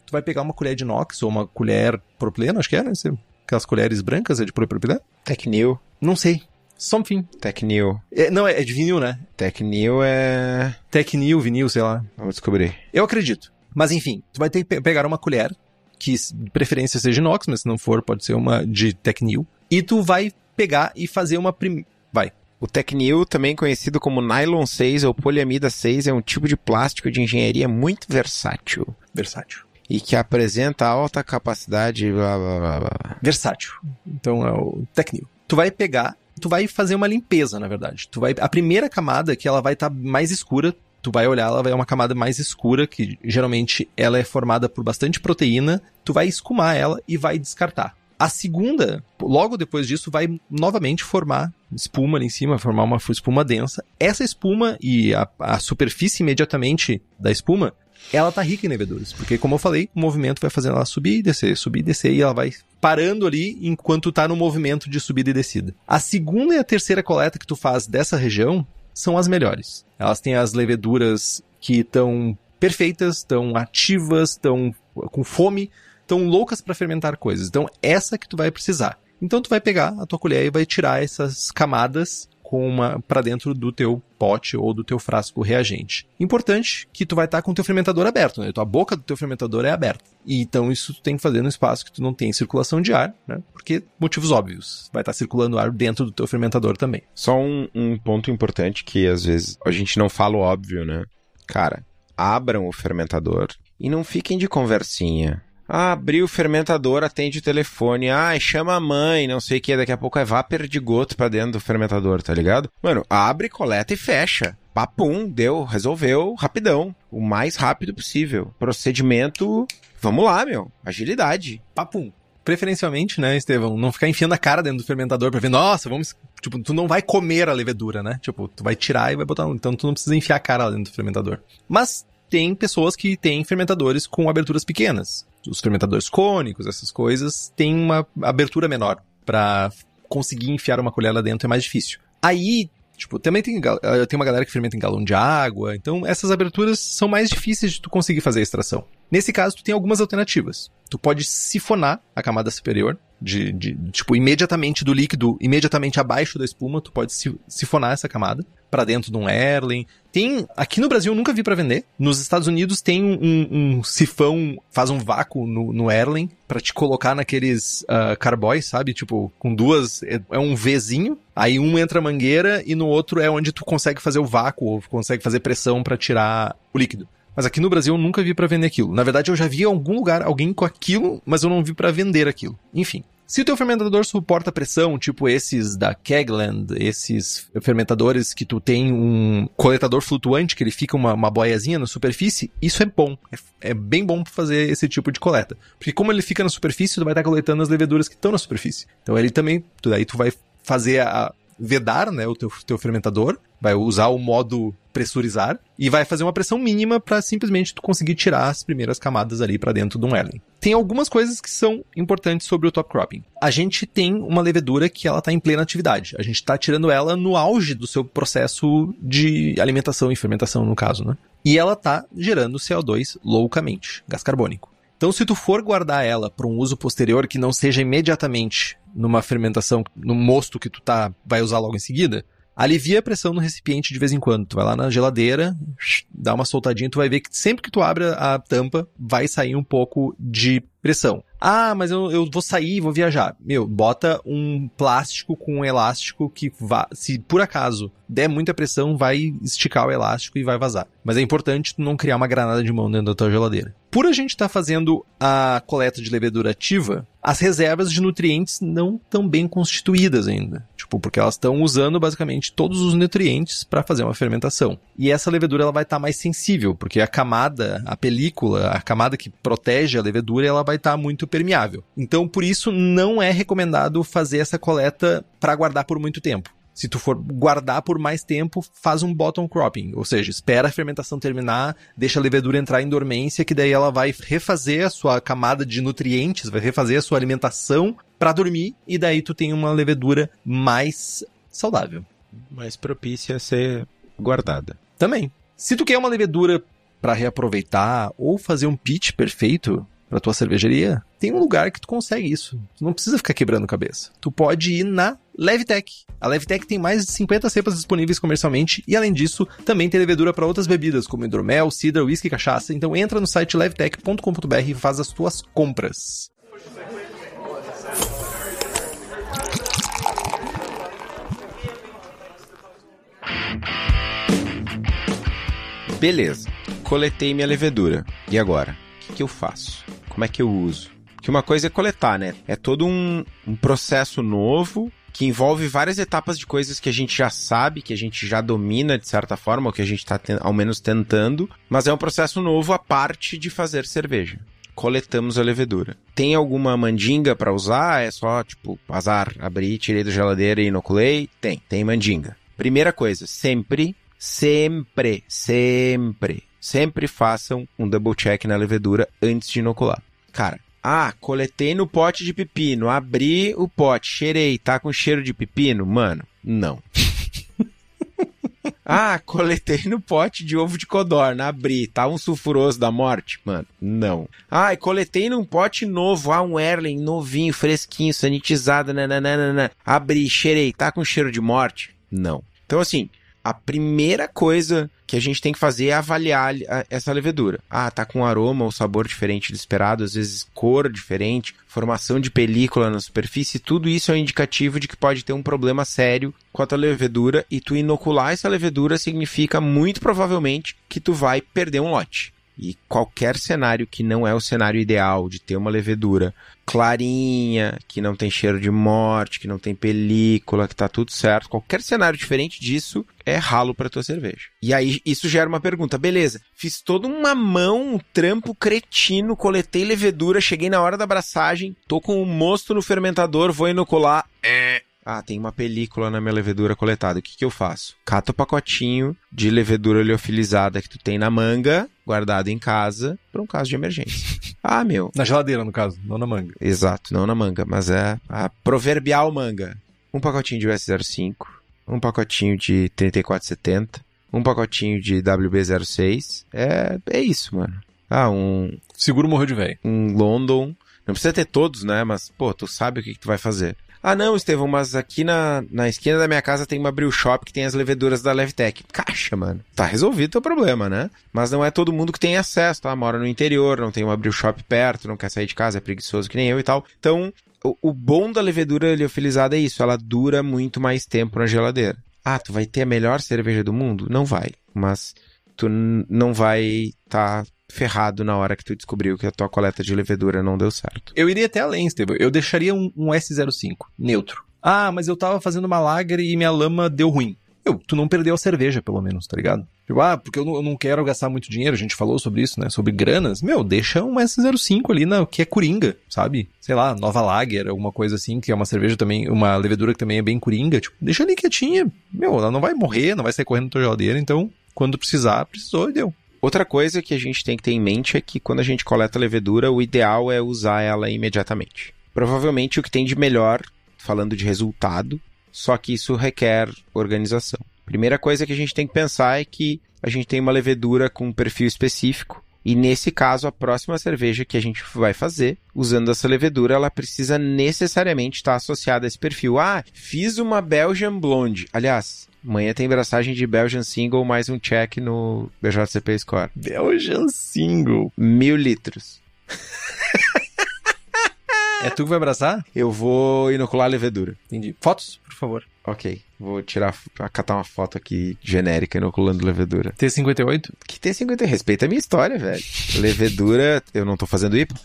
tu vai pegar uma colher de inox ou uma colher propileno, acho que é, né? Aquelas colheres brancas é de propileno? Tecnil. Não sei. Something. Tecnil. É, não, é de vinil, né? Tecnil é... Tecnil, vinil, sei lá. Vamos descobrir. Eu acredito. Mas enfim, tu vai ter que pegar uma colher, que de preferência seja inox, mas se não for, pode ser uma de Tecnil. E tu vai pegar e fazer uma... Prim... Vai. O Tecnil, também conhecido como Nylon seis ou Poliamida seis, é um tipo de plástico de engenharia muito versátil. Versátil. E que apresenta alta capacidade... Blá, blá, blá, blá. Versátil. Então é o Tecnil. Tu vai pegar, tu vai fazer uma limpeza, na verdade. Tu vai, a primeira camada, que ela vai estar tá mais escura, tu vai olhar, ela vai é uma camada mais escura, que geralmente ela é formada por bastante proteína. Tu vai escumar ela e vai descartar. A segunda, logo depois disso, vai novamente formar espuma ali em cima, formar uma espuma densa. Essa espuma e a, a superfície imediatamente da espuma, ela tá rica em leveduras. Porque, como eu falei, o movimento vai fazendo ela subir e descer, subir e descer, e ela vai parando ali enquanto tá no movimento de subida e descida. A segunda e a terceira coleta que tu faz dessa região são as melhores. Elas têm as leveduras que estão perfeitas, estão ativas, estão com fome, estão loucas para fermentar coisas. Então, essa que tu vai precisar. Então, tu vai pegar a tua colher e vai tirar essas camadas com uma para dentro do teu pote ou do teu frasco reagente. Importante que tu vai estar tá com o teu fermentador aberto, né? A boca do teu fermentador é aberta. E então, isso tu tem que fazer no espaço que tu não tem circulação de ar, né? Porque motivos óbvios. Vai estar tá circulando ar dentro do teu fermentador também. Só um, um ponto importante que, às vezes, a gente não fala o óbvio, né? Cara, abram o fermentador e não fiquem de conversinha. Ah, abriu o fermentador, atende o telefone. Ah, chama a mãe, não sei o que. Daqui a pouco é vá perdigoto pra dentro do fermentador, tá ligado? Mano, abre, coleta e fecha. Papum, deu, resolveu, rapidão. O mais rápido possível. Procedimento, vamos lá, meu. Agilidade. Papum. Preferencialmente, né, Estevão, não ficar enfiando a cara dentro do fermentador pra ver, nossa, vamos... Tipo, tu não vai comer a levedura, né? Tipo, tu vai tirar e vai botar... Então, tu não precisa enfiar a cara lá dentro do fermentador. Mas tem pessoas que têm fermentadores com aberturas pequenas. Os fermentadores cônicos, essas coisas, têm uma abertura menor. Pra conseguir enfiar uma colher lá dentro é mais difícil. Aí, tipo, também tem, tem uma galera que fermenta em galão de água. Então, essas aberturas são mais difíceis de tu conseguir fazer a extração. Nesse caso, tu tem algumas alternativas. Tu pode sifonar a camada superior, de, de, tipo, imediatamente do líquido, imediatamente abaixo da espuma, tu pode sifonar essa camada para dentro de um Erlen. Tem, aqui no Brasil eu nunca vi para vender. Nos Estados Unidos tem um, um sifão, faz um vácuo no, no Erlen para te colocar naqueles uh, carboys, sabe? Tipo, com duas, é, é um Vzinho, aí um entra a mangueira e no outro é onde tu consegue fazer o vácuo, ou consegue fazer pressão para tirar o líquido. Mas aqui no Brasil eu nunca vi pra vender aquilo. Na verdade, eu já vi em algum lugar alguém com aquilo, mas eu não vi pra vender aquilo. Enfim. Se o teu fermentador suporta pressão, tipo esses da Kegland, esses fermentadores que tu tem um coletador flutuante, que ele fica uma, uma boiazinha na superfície, isso é bom. É, é bem bom pra fazer esse tipo de coleta. Porque como ele fica na superfície, tu vai estar coletando as leveduras que estão na superfície. Então ele também, tu, daí tu vai fazer a... vedar, né, o teu, teu fermentador, vai usar o modo pressurizar e vai fazer uma pressão mínima para simplesmente tu conseguir tirar as primeiras camadas ali para dentro de um Erlen. Tem algumas coisas que são importantes sobre o top cropping. A gente tem uma levedura que ela tá em plena atividade. A gente tá tirando ela no auge do seu processo de alimentação e fermentação, no caso, né? E ela tá gerando C O dois loucamente, gás carbônico. Então, se tu for guardar ela para um uso posterior que não seja imediatamente numa fermentação, no mosto que tu tá, vai usar logo em seguida, alivia a pressão no recipiente de vez em quando. Tu vai lá na geladeira, dá uma soltadinha, tu vai ver que sempre que tu abre a tampa, vai sair um pouco de pressão. Ah, mas eu, eu vou sair, vou viajar. Meu, bota um plástico com um elástico que, vá, se por acaso der muita pressão, vai esticar o elástico e vai vazar. Mas é importante tu não criar uma granada de mão dentro da tua geladeira. Por a gente estar tá fazendo a coleta de levedura ativa, as reservas de nutrientes não estão bem constituídas ainda. Tipo, porque elas estão usando basicamente todos os nutrientes para fazer uma fermentação. E essa levedura ela vai estar tá mais sensível, porque a camada, a película, a camada que protege a levedura, ela vai estar tá muito permeável. Então, por isso, não é recomendado fazer essa coleta para guardar por muito tempo. Se tu for guardar por mais tempo, faz um bottom cropping, ou seja, espera a fermentação terminar, deixa a levedura entrar em dormência, que daí ela vai refazer a sua camada de nutrientes, vai refazer a sua alimentação para dormir, e daí tu tem uma levedura mais saudável. Mais propícia a ser guardada. Também. Se tu quer uma levedura para reaproveitar ou fazer um pitch perfeito, pra tua cervejaria, tem um lugar que tu consegue isso. Tu não precisa ficar quebrando cabeça. Tu pode ir na Levtech. A Levtech tem mais de cinquenta cepas disponíveis comercialmente e, além disso, também tem levedura para outras bebidas, como hidromel, cidra, whisky e cachaça. Então entra no site levtech ponto com ponto b r e faz as tuas compras. Beleza, coletei minha levedura. E agora? O que, que eu faço? Como é que eu uso? Porque uma coisa é coletar, né? É todo um, um processo novo que envolve várias etapas de coisas que a gente já sabe, que a gente já domina de certa forma, ou que a gente está ao menos tentando, mas é um processo novo à parte de fazer cerveja. Coletamos a levedura. Tem alguma mandinga para usar? É só, tipo, azar, abri, tirei da geladeira e inoculei? Tem, tem mandinga. Primeira coisa, sempre... Sempre, sempre, sempre façam um double check na levedura antes de inocular. Cara, ah, coletei no pote de pepino, abri o pote, cheirei, tá com cheiro de pepino? Mano, não. Ah, coletei no pote de ovo de codorna, abri, tá um sulfuroso da morte? Mano, não. Ah, e coletei num pote novo, ah, um Erlen novinho, fresquinho, sanitizado, nananana, abri, cheirei, tá com cheiro de morte? Não. Então assim... A primeira coisa que a gente tem que fazer é avaliar essa levedura. Ah, tá com aroma ou sabor diferente do esperado, às vezes cor diferente, formação de película na superfície, tudo isso é um indicativo de que pode ter um problema sério com a tua levedura e tu inocular essa levedura significa muito provavelmente que tu vai perder um lote. E qualquer cenário que não é o cenário ideal de ter uma levedura clarinha, que não tem cheiro de morte, que não tem película, que tá tudo certo, qualquer cenário diferente disso é ralo pra tua cerveja. E aí isso gera uma pergunta, beleza, fiz toda uma mão, um trampo cretino, coletei levedura, cheguei na hora da abraçagem, tô com um mosto no fermentador, vou inocular, é... Ah, tem uma película na minha levedura coletada. O que que eu faço? Cata o pacotinho de levedura liofilizada que tu tem na manga, guardado em casa, para um caso de emergência. Ah, meu. Na geladeira, no caso, não na manga. Exato, não na manga, mas é a proverbial manga. Um pacotinho de U S zero cinco, um pacotinho de trinta e quatro setenta, um pacotinho de W B zero seis. É, é isso, mano. Ah, um... Seguro morreu de velho. Um London. Não precisa ter todos, né? Mas, pô, tu sabe o que, que tu vai fazer. Ah, não, Estevão, mas aqui na, na esquina da minha casa tem uma brew shop que tem as leveduras da Levtech. Caixa, mano. Tá resolvido o teu problema, né? Mas não é todo mundo que tem acesso, tá? Mora no interior, não tem uma brew shop perto, não quer sair de casa, é preguiçoso que nem eu e tal. Então, o, o bom da levedura liofilizada é isso, ela dura muito mais tempo na geladeira. Ah, tu vai ter a melhor cerveja do mundo? Não vai. Mas tu n- não vai tá ferrado na hora que tu descobriu que a tua coleta de levedura não deu certo. Eu iria até além, Estevão. Eu deixaria um, um S zero cinco, neutro. Ah, mas eu tava fazendo uma lager e minha lama deu ruim. Eu, tu não perdeu a cerveja, pelo menos, tá ligado? Tipo, ah, porque eu não, eu não quero gastar muito dinheiro, a gente falou sobre isso, né? Sobre granas. Meu, deixa um S zero cinco ali, na, que é coringa, sabe? Sei lá, nova lager, alguma coisa assim, que é uma cerveja também, uma levedura que também é bem coringa. Tipo, deixa ali quietinha. Meu, ela não vai morrer, não vai sair correndo na tua geladeira, então, quando precisar, precisou e deu. Outra coisa que a gente tem que ter em mente é que quando a gente coleta levedura, o ideal é usar ela imediatamente. Provavelmente o que tem de melhor, falando de resultado, só que isso requer organização. Primeira coisa que a gente tem que pensar é que a gente tem uma levedura com um perfil específico e nesse caso a próxima cerveja que a gente vai fazer, usando essa levedura, ela precisa necessariamente estar associada a esse perfil. Ah, fiz uma Belgian Blonde. Aliás, amanhã tem braçagem de Belgian Single mais um check no B J C P Score. Belgian Single. Mil litros. É tu que vai abraçar? Eu vou inocular a levedura. Entendi. Fotos, por favor. Ok. Vou tirar, catar uma foto aqui genérica inoculando levedura. T cinquenta e oito? Que T cinquenta e oito? Respeita a minha história, velho. Levedura, eu não tô fazendo I P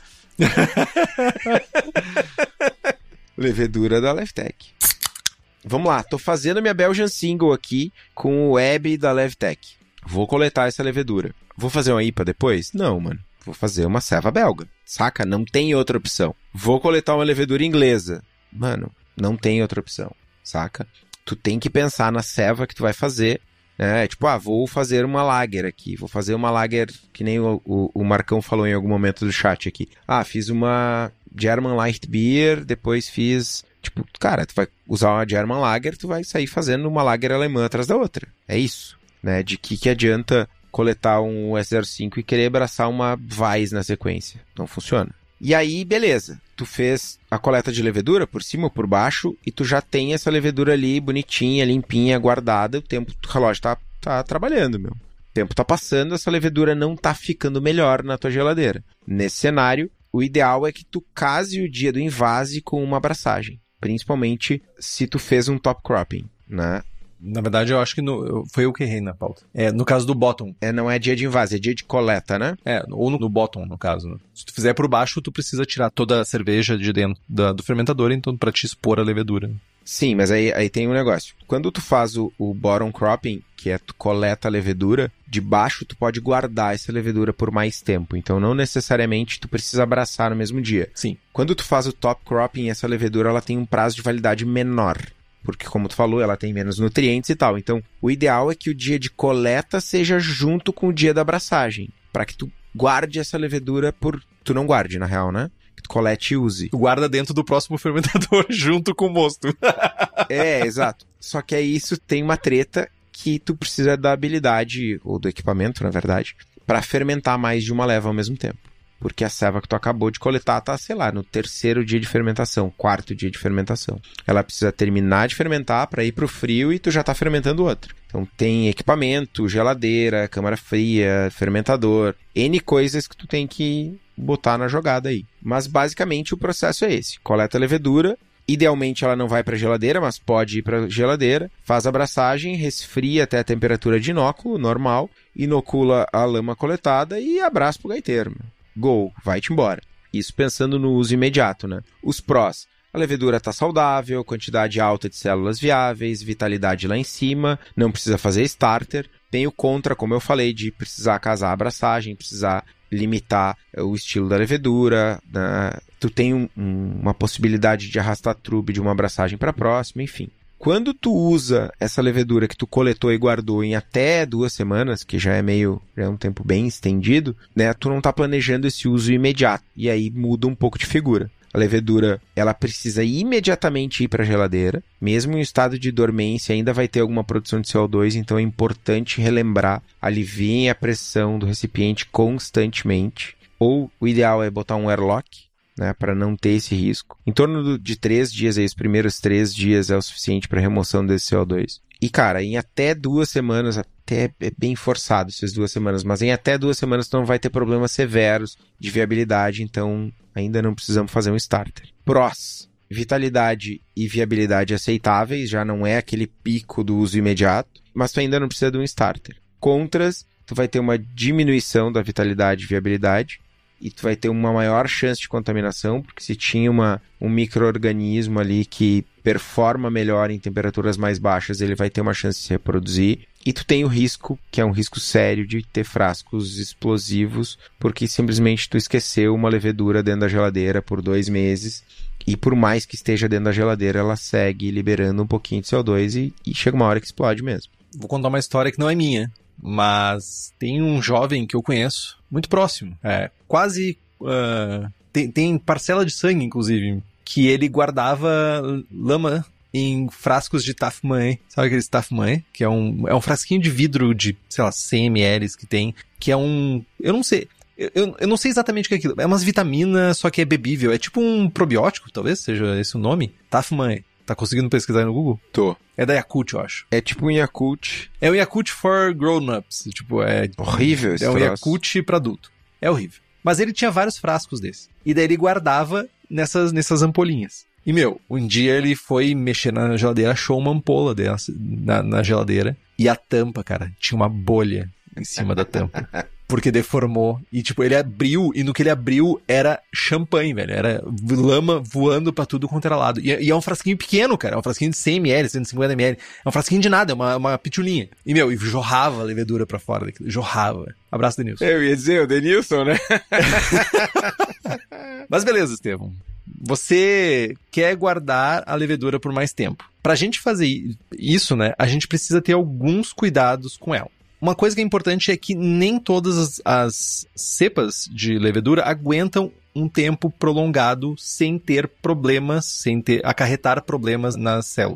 A. Levedura da Levtech. Vamos lá, tô fazendo a minha Belgian Single aqui com o web da Levtech. Vou coletar essa levedura. Vou fazer uma I P A depois? Não, mano. Vou fazer uma ceva belga. Saca? Não tem outra opção. Vou coletar uma levedura inglesa. Mano, não tem outra opção. Saca? Tu tem que pensar na ceva que tu vai fazer, né? Tipo, ah, vou fazer uma lager aqui. Vou fazer uma lager que nem o, o, o Marcão falou em algum momento do chat aqui. Ah, fiz uma German Light Beer, depois fiz... Tipo, cara, tu vai usar uma German Lager, tu vai sair fazendo uma lager alemã atrás da outra. É isso, né? De que que adianta coletar um U S zero cinco e querer abraçar uma Weiss na sequência. Não funciona. E aí, beleza. Tu fez a coleta de levedura por cima ou por baixo e tu já tem essa levedura ali bonitinha, limpinha, guardada. O tempo do relógio tá, tá trabalhando, meu. O tempo tá passando, essa levedura não tá ficando melhor na tua geladeira. Nesse cenário, o ideal é que tu case o dia do invase com uma abraçagem. Principalmente se tu fez um top cropping, né? Na verdade, eu acho que no, foi eu que errei na pauta. É, no caso do bottom. É, não é dia de invase, é dia de coleta, né? É, ou no, no bottom, no caso, né? Se tu fizer por baixo, tu precisa tirar toda a cerveja de dentro da, do fermentador, então pra te expor a levedura. Sim, mas aí, aí tem um negócio. Quando tu faz o, o bottom cropping, que é tu coleta a levedura, de baixo tu pode guardar essa levedura por mais tempo. Então não necessariamente tu precisa abraçar no mesmo dia. Sim. Quando tu faz o top cropping, essa levedura ela tem um prazo de validade menor. Porque, como tu falou, ela tem menos nutrientes e tal. Então, o ideal é que o dia de coleta seja junto com o dia da abraçagem. Para que tu guarde essa levedura por... Tu não guarde, na real, né? Que tu colete e use. Tu guarda dentro do próximo fermentador junto com o mosto. É, exato. Só que aí isso tem uma treta que tu precisa da habilidade, ou do equipamento, na verdade, para fermentar mais de uma leva ao mesmo tempo. Porque a ceva que tu acabou de coletar tá, sei lá, no terceiro dia de fermentação, quarto dia de fermentação. Ela precisa terminar de fermentar para ir pro frio e tu já tá fermentando outra. Então tem equipamento, geladeira, câmara fria, fermentador, N coisas que tu tem que botar na jogada aí. Mas basicamente o processo é esse. Coleta a levedura, idealmente ela não vai para geladeira, mas pode ir para geladeira, faz a abraçagem, resfria até a temperatura de inóculo, normal, inocula a lama coletada e abraça pro gaiteiro, meu. Go, vai-te embora. Isso pensando no uso imediato, né? Os prós. A levedura está saudável, quantidade alta de células viáveis, vitalidade lá em cima, não precisa fazer starter. Tem o contra, como eu falei, de precisar casar a abraçagem, precisar limitar o estilo da levedura, né? Tu tem um, um, uma possibilidade de arrastar trube de uma abraçagem para a próxima, enfim. Quando tu usa essa levedura que tu coletou e guardou em até duas semanas, que já é meio, já é um tempo bem estendido, né? Tu não tá planejando esse uso imediato. E aí muda um pouco de figura. A levedura, ela precisa imediatamente ir para a geladeira. Mesmo em estado de dormência, ainda vai ter alguma produção de C O dois, então é importante relembrar. Aliviem a pressão do recipiente constantemente. Ou o ideal é botar um airlock, né, para não ter esse risco. Em torno de três dias, aí, os primeiros três dias é o suficiente para remoção desse C O dois. E, cara, em até duas semanas, até é bem forçado essas duas semanas, mas em até duas semanas tu não vai ter problemas severos de viabilidade, então ainda não precisamos fazer um starter. Prós. Vitalidade e viabilidade aceitáveis, já não é aquele pico do uso imediato, mas tu ainda não precisa de um starter. Contras, tu vai ter uma diminuição da vitalidade e viabilidade, e tu vai ter uma maior chance de contaminação, porque se tinha uma, um micro-organismo ali que performa melhor em temperaturas mais baixas, ele vai ter uma chance de se reproduzir. E tu tem o risco, que é um risco sério, de ter frascos explosivos, porque simplesmente tu esqueceu uma levedura dentro da geladeira por dois meses, e por mais que esteja dentro da geladeira, ela segue liberando um pouquinho de C O dois e, e chega uma hora que explode mesmo. Vou contar uma história que não é minha, mas tem um jovem que eu conheço, muito próximo, é, quase, uh, tem, tem parcela de sangue, inclusive, que ele guardava lama em frascos de Tafman. Sabe aquele Tafman? Que é um, é um frasquinho de vidro de, sei lá, cem mililitros que tem, que é um, eu não sei, eu, eu não sei exatamente o que é aquilo, é umas vitaminas, só que é bebível, é tipo um probiótico, talvez seja esse o nome, Tafman. Tá conseguindo pesquisar aí no Google? Tô. É da Yakult, eu acho. É tipo um Yakult. É o Yakult for grown-ups. Tipo, é... horrível esse É um troço. Yakult pra adulto. É horrível. Mas ele tinha vários frascos desse. E daí ele guardava nessas, nessas ampolinhas. E, meu, um dia ele foi mexer na geladeira, achou uma ampola dela na, na geladeira. E a tampa, cara, tinha uma bolha em cima da tampa. Porque deformou. E, tipo, ele abriu, e no que ele abriu era champanhe, velho. Era lama voando pra tudo quanto era lado. E, e é um frasquinho pequeno, cara. É um frasquinho de cem mililitros, cento e cinquenta mililitros. É um frasquinho de nada, é uma, uma pitulinha. E, meu, e jorrava a levedura pra fora daquilo. Jorrava. Abraço, Denilson. Eu ia dizer, o Denilson, né? Mas beleza, Estevão. Você quer guardar a levedura por mais tempo. Pra gente fazer isso, né, a gente precisa ter alguns cuidados com ela. Uma coisa que é importante é que nem todas as, as cepas de levedura aguentam um tempo prolongado sem ter problemas, sem ter, acarretar problemas nas células.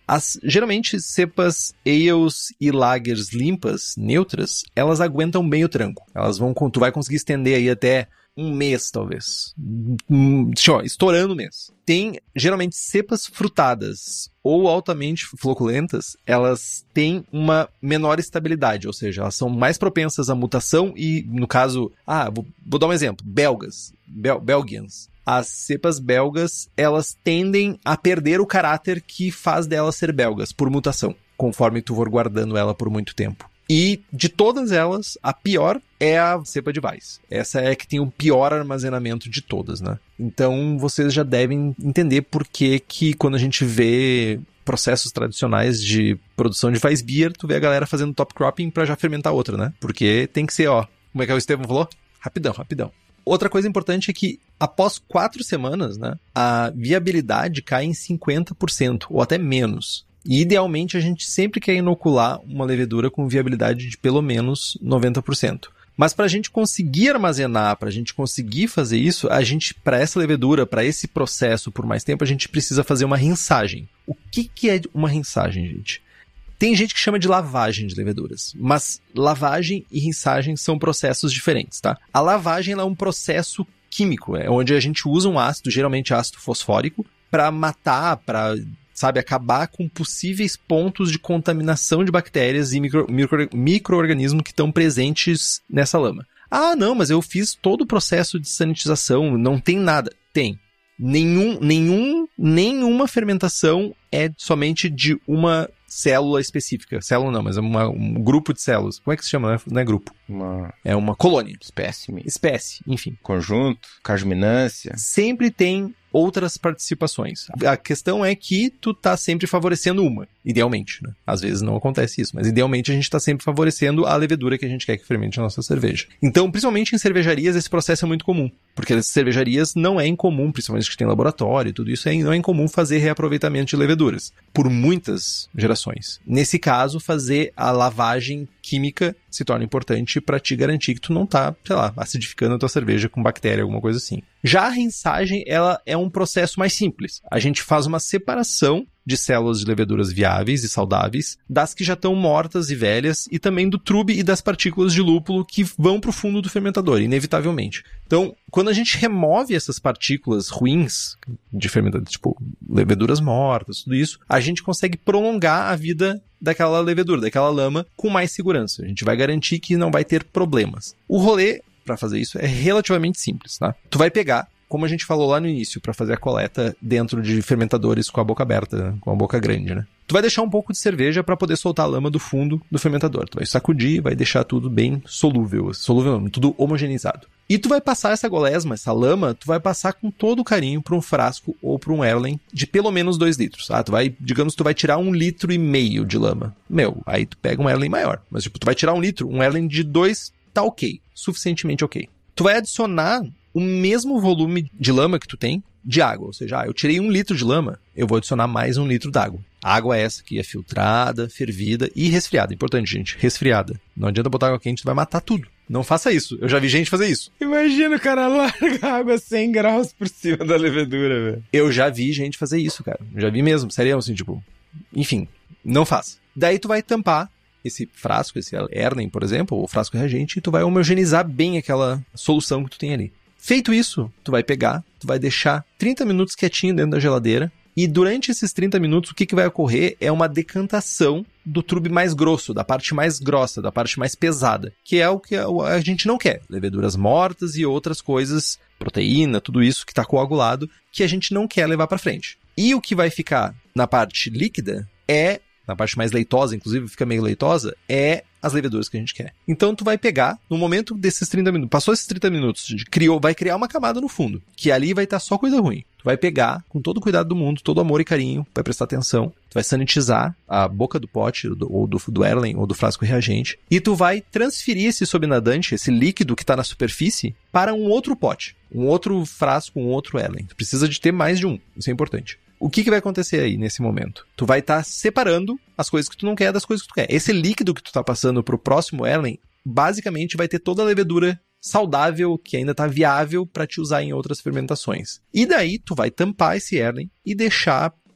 As, geralmente, cepas ales e lagers limpas, neutras, elas aguentam bem o tranco. Elas vão, tu vai conseguir estender aí até um mês, talvez. Um, ó, estourando um mês. Tem, geralmente, cepas frutadas ou altamente floculentas, elas têm uma menor estabilidade, ou seja, elas são mais propensas à mutação e, no caso, ah, vou, vou dar um exemplo, belgas, Bel, Belgians. As cepas belgas, elas tendem a perder o caráter que faz delas ser belgas, por mutação, conforme tu for guardando ela por muito tempo. E de todas elas, a pior é a cepa de Weiss. Essa é a que tem o pior armazenamento de todas, né? Então, vocês já devem entender por que que quando a gente vê processos tradicionais de produção de Weissbier, tu vê a galera fazendo top cropping pra já fermentar outra, né? Porque tem que ser, ó, como é que o Estevão falou? Rapidão, rapidão. Outra coisa importante é que, após quatro semanas, né, a viabilidade cai em cinquenta por cento, ou até menos. E, idealmente, a gente sempre quer inocular uma levedura com viabilidade de pelo menos noventa por cento. Mas para a gente conseguir armazenar, para a gente conseguir fazer isso, a gente, para essa levedura, para esse processo por mais tempo, a gente precisa fazer uma rinsagem. O que, que é uma rinsagem, gente? Tem gente que chama de lavagem de leveduras, mas lavagem e rinsagem são processos diferentes, tá? A lavagem ela é um processo químico, é onde a gente usa um ácido, geralmente ácido fosfórico, para matar, para, sabe, acabar com possíveis pontos de contaminação de bactérias e micro, micro, micro-organismos que estão presentes nessa lama. Ah, não, mas eu fiz todo o processo de sanitização, não tem nada. Tem. Nenhum, nenhum, nenhuma fermentação é somente de uma célula específica. Célula não, mas é uma, um grupo de células. Como é que se chama? Não é grupo. Uma... É uma colônia. Espécime. Espécie, enfim. Conjunto, cajuminância. Sempre tem outras participações. A questão é que tu tá sempre favorecendo uma, idealmente, né? Às vezes não acontece isso, mas idealmente a gente tá sempre favorecendo a levedura que a gente quer que fermente a nossa cerveja. Então, principalmente em cervejarias, esse processo é muito comum, porque as cervejarias não é incomum, principalmente que tem laboratório e tudo isso, é, não é incomum fazer reaproveitamento de leveduras, por muitas gerações. Nesse caso, fazer a lavagem química se torna importante para te garantir que tu não tá, sei lá, acidificando a tua cerveja com bactéria, alguma coisa assim. Já a rinsagem, ela é um processo mais simples. A gente faz uma separação de células de leveduras viáveis e saudáveis das que já estão mortas e velhas e também do trube e das partículas de lúpulo que vão para o fundo do fermentador, inevitavelmente. Então, quando a gente remove essas partículas ruins de fermentador, tipo leveduras mortas, tudo isso, a gente consegue prolongar a vida daquela levedura, daquela lama, com mais segurança. A gente vai garantir que não vai ter problemas. O rolê para fazer isso é relativamente simples, tá? Tu vai pegar, como a gente falou lá no início, para fazer a coleta dentro de fermentadores com a boca aberta, com a boca grande, né? Tu vai deixar um pouco de cerveja para poder soltar a lama do fundo do fermentador. Tu vai sacudir, vai deixar tudo bem solúvel, solúvel não, tudo homogeneizado. E tu vai passar essa golesma, essa lama, tu vai passar com todo o carinho para um frasco ou para um Erlen de pelo menos dois litros. Ah, tu vai, digamos, tu vai tirar um litro e meio de lama. Meu, aí tu pega um Erlen maior. Mas tipo, tu vai tirar um litro, um Erlen de dois tá ok, suficientemente ok. Tu vai adicionar o mesmo volume de lama que tu tem de água. Ou seja, ah, eu tirei um litro de lama, eu vou adicionar mais um litro d'água. A água é essa que é filtrada, fervida e resfriada. Importante, gente, resfriada. Não adianta botar água quente, tu vai matar tudo. Não faça isso. Eu já vi gente fazer isso. Imagina o cara larga água cem graus por cima da levedura, velho. Eu já vi gente fazer isso, cara. Eu já vi mesmo, sério, assim, tipo... Enfim, não faça. Daí tu vai tampar esse frasco, esse Erlen, por exemplo, ou frasco reagente, e tu vai homogeneizar bem aquela solução que tu tem ali. Feito isso, tu vai pegar, tu vai deixar trinta minutos quietinho dentro da geladeira, e durante esses trinta minutos, o que, que vai ocorrer é uma decantação do trube mais grosso, da parte mais grossa, da parte mais pesada, que é o que a gente não quer. Leveduras mortas e outras coisas, proteína, tudo isso que está coagulado, que a gente não quer levar para frente. E o que vai ficar na parte líquida é, na parte mais leitosa, inclusive fica meio leitosa, é as leveduras que a gente quer. Então tu vai pegar, no momento desses trinta minutos, passou esses trinta minutos, criou, vai criar uma camada no fundo, que ali vai estar só coisa ruim. Tu vai pegar, com todo o cuidado do mundo, todo amor e carinho, vai prestar atenção, tu vai sanitizar a boca do pote, ou do, do Erlen, ou do frasco reagente, e tu vai transferir esse sobrenadante, esse líquido que está na superfície, para um outro pote, um outro frasco, um outro Erlen. Tu precisa de ter mais de um, isso é importante. O que, que vai acontecer aí nesse momento? Tu vai estar tá separando as coisas que tu não quer das coisas que tu quer. Esse líquido que tu tá passando pro próximo Erlen, basicamente vai ter toda a levedura saudável, que ainda tá viável para te usar em outras fermentações. E daí tu vai tampar esse Erlen e deixar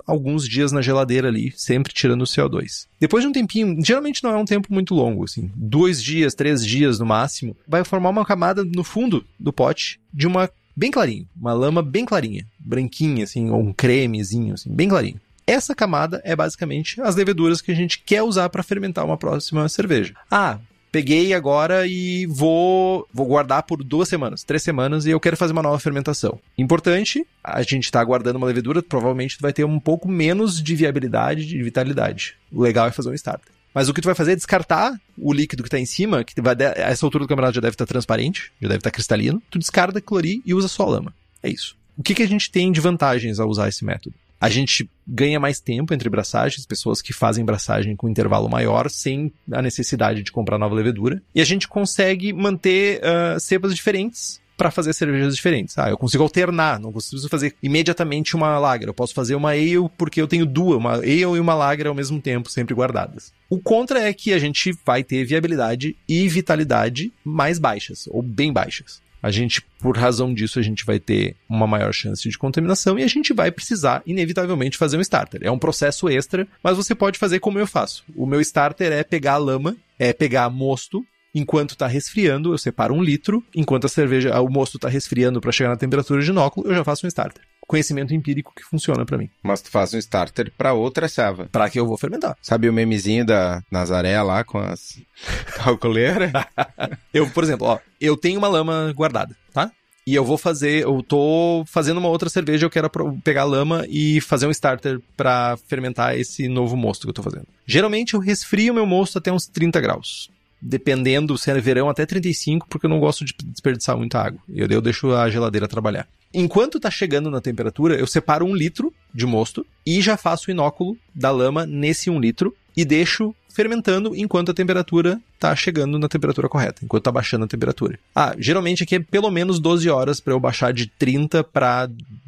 alguns dias na geladeira ali, sempre tirando o C O dois. Depois de um tempinho, geralmente não é um tempo muito longo, assim, dois dias, três dias no máximo, vai formar uma camada no fundo do pote de uma bem clarinho, uma lama bem clarinha, branquinha, assim, ou um cremezinho, assim, bem clarinho. Essa camada é basicamente as leveduras que a gente quer usar para fermentar uma próxima cerveja. Ah, peguei agora e vou, vou guardar por duas semanas, três semanas, e eu quero fazer uma nova fermentação. Importante, a gente está guardando uma levedura, provavelmente tu vai ter um pouco menos de viabilidade, de vitalidade. O legal é fazer um starter. Mas o que tu vai fazer é descartar o líquido que está em cima, que vai, a essa altura do campeonato já deve estar transparente, já deve estar cristalino. Tu descarta aquilo ali e usa só a lama. É isso. O que, que a gente tem de vantagens ao usar esse método? A gente ganha mais tempo entre braçagens, pessoas que fazem braçagem com intervalo maior, sem a necessidade de comprar nova levedura. E a gente consegue manter uh, cepas diferentes para fazer cervejas diferentes. Ah, eu consigo alternar, não preciso fazer imediatamente uma lager. Eu posso fazer uma ale porque eu tenho duas, uma ale e uma lager ao mesmo tempo, sempre guardadas. O contra é que a gente vai ter viabilidade e vitalidade mais baixas, ou bem baixas. A gente, por razão disso, a gente vai ter uma maior chance de contaminação e a gente vai precisar, inevitavelmente, fazer um starter. É um processo extra, mas você pode fazer como eu faço. O meu starter é pegar a lama, é pegar mosto, enquanto está resfriando, eu separo um litro, enquanto a cerveja, o mosto está resfriando para chegar na temperatura de inóculo, eu já faço um starter. Conhecimento empírico que funciona pra mim. Mas tu faz um starter pra outra ceva. Pra que eu vou fermentar. Sabe o memezinho da Nazaré lá com as calculeiras? Eu, por exemplo, ó, eu tenho uma lama guardada, tá? E eu vou fazer, eu tô fazendo uma outra cerveja, eu quero pegar a lama e fazer um starter pra fermentar esse novo mosto que eu tô fazendo. Geralmente eu resfrio meu mosto até uns trinta graus. Dependendo, se é verão, até trinta e cinco, porque eu não gosto de desperdiçar muita água. Eu, eu deixo a geladeira trabalhar. Enquanto tá chegando na temperatura, eu separo um litro de mosto e já faço o inóculo da lama nesse um litro e deixo fermentando enquanto a temperatura tá chegando na temperatura correta, enquanto tá baixando a temperatura. Ah, geralmente aqui é pelo menos doze horas para eu baixar de trinta para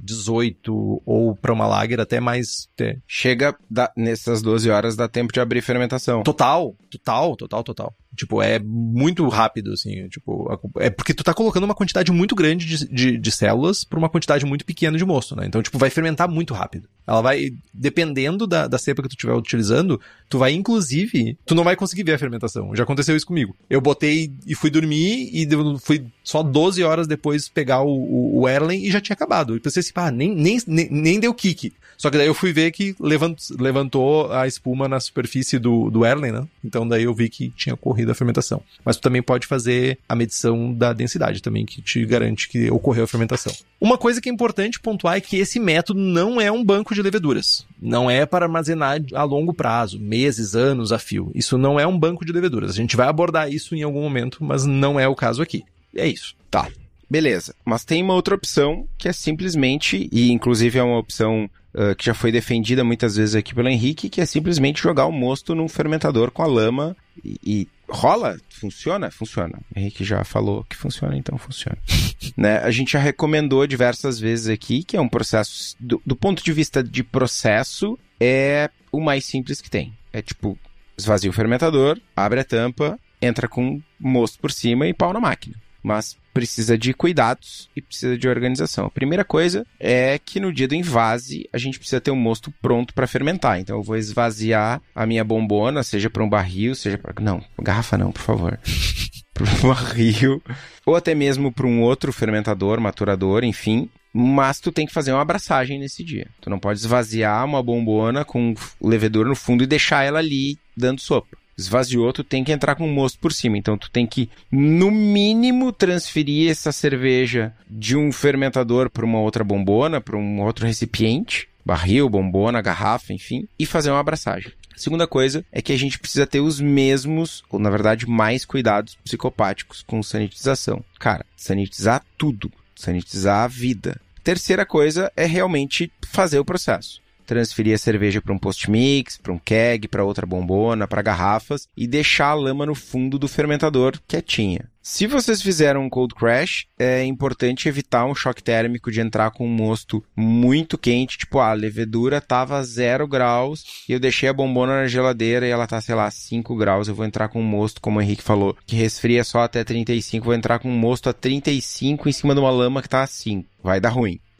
dezoito ou para uma lager até mais... É. Chega da, nessas doze horas dá tempo de abrir fermentação. Total, total, total, total. Tipo, é muito rápido, assim, tipo, é porque tu tá colocando uma quantidade muito grande de, de, de células por uma quantidade muito pequena de mosto, né? Então, tipo, vai fermentar muito rápido. Ela vai, dependendo da, da cepa que tu estiver utilizando, tu vai, inclusive, tu não vai conseguir ver a fermentação. Já aconteceu isso comigo. Eu botei e fui dormir e fui só doze horas depois pegar o, o, o Erlen e já tinha acabado. Eu pensei assim, pá, nem, nem, nem, nem deu kick. Só que daí eu fui ver que levant, levantou a espuma na superfície do, do Erlen, né? Então daí eu vi que tinha ocorrido a fermentação. Mas tu também pode fazer a medição da densidade também, que te garante que ocorreu a fermentação. Uma coisa que é importante pontuar é que esse método não é um banco de leveduras. Não é para armazenar a longo prazo, meses, anos a fio. Isso não é um banco de leveduras. A gente vai abordar isso em algum momento, mas não é o caso aqui. É isso. Tá. Beleza. Mas tem uma outra opção que é simplesmente, e inclusive é uma opção uh, que já foi defendida muitas vezes aqui pelo Henrique, que é simplesmente jogar o mosto num fermentador com a lama e, e rola? Funciona? Funciona. O Henrique já falou que funciona, então funciona. Né? A gente já recomendou diversas vezes aqui que é um processo, do, do ponto de vista de processo, é o mais simples que tem. É tipo, esvazia o fermentador, abre a tampa, entra com mosto por cima e pau na máquina. Mas precisa de cuidados e precisa de organização. A primeira coisa é que no dia do invase a gente precisa ter um mosto pronto para fermentar. Então eu vou esvaziar a minha bombona, seja para um barril, seja para... Não, garrafa não, por favor. Para um barril. Ou até mesmo para um outro fermentador, maturador, enfim. Mas tu tem que fazer uma abraçagem nesse dia. Tu não pode esvaziar uma bombona com levedura no fundo e deixar ela ali dando sopa. Esvaziou, tu tem que entrar com o mosto por cima. Então, tu tem que, no mínimo, transferir essa cerveja de um fermentador para uma outra bombona, para um outro recipiente, barril, bombona, garrafa, enfim, e fazer uma abraçagem. A segunda coisa é que a gente precisa ter os mesmos, ou na verdade, mais cuidados psicopáticos com sanitização. Cara, sanitizar tudo. Sanitizar a vida. Terceira coisa é realmente fazer o processo. Transferir a cerveja para um post-mix, para um keg, para outra bombona, para garrafas e deixar a lama no fundo do fermentador quietinha. Se vocês fizeram um cold crash, é importante evitar um choque térmico de entrar com um mosto muito quente, tipo, ah, a levedura estava a zero graus e eu deixei a bombona na geladeira e ela tá, sei lá, cinco graus, eu vou entrar com um mosto, como o Henrique falou, que resfria só até trinta e cinco, vou entrar com um mosto a trinta e cinco em cima de uma lama que tá a cinco. Vai dar ruim.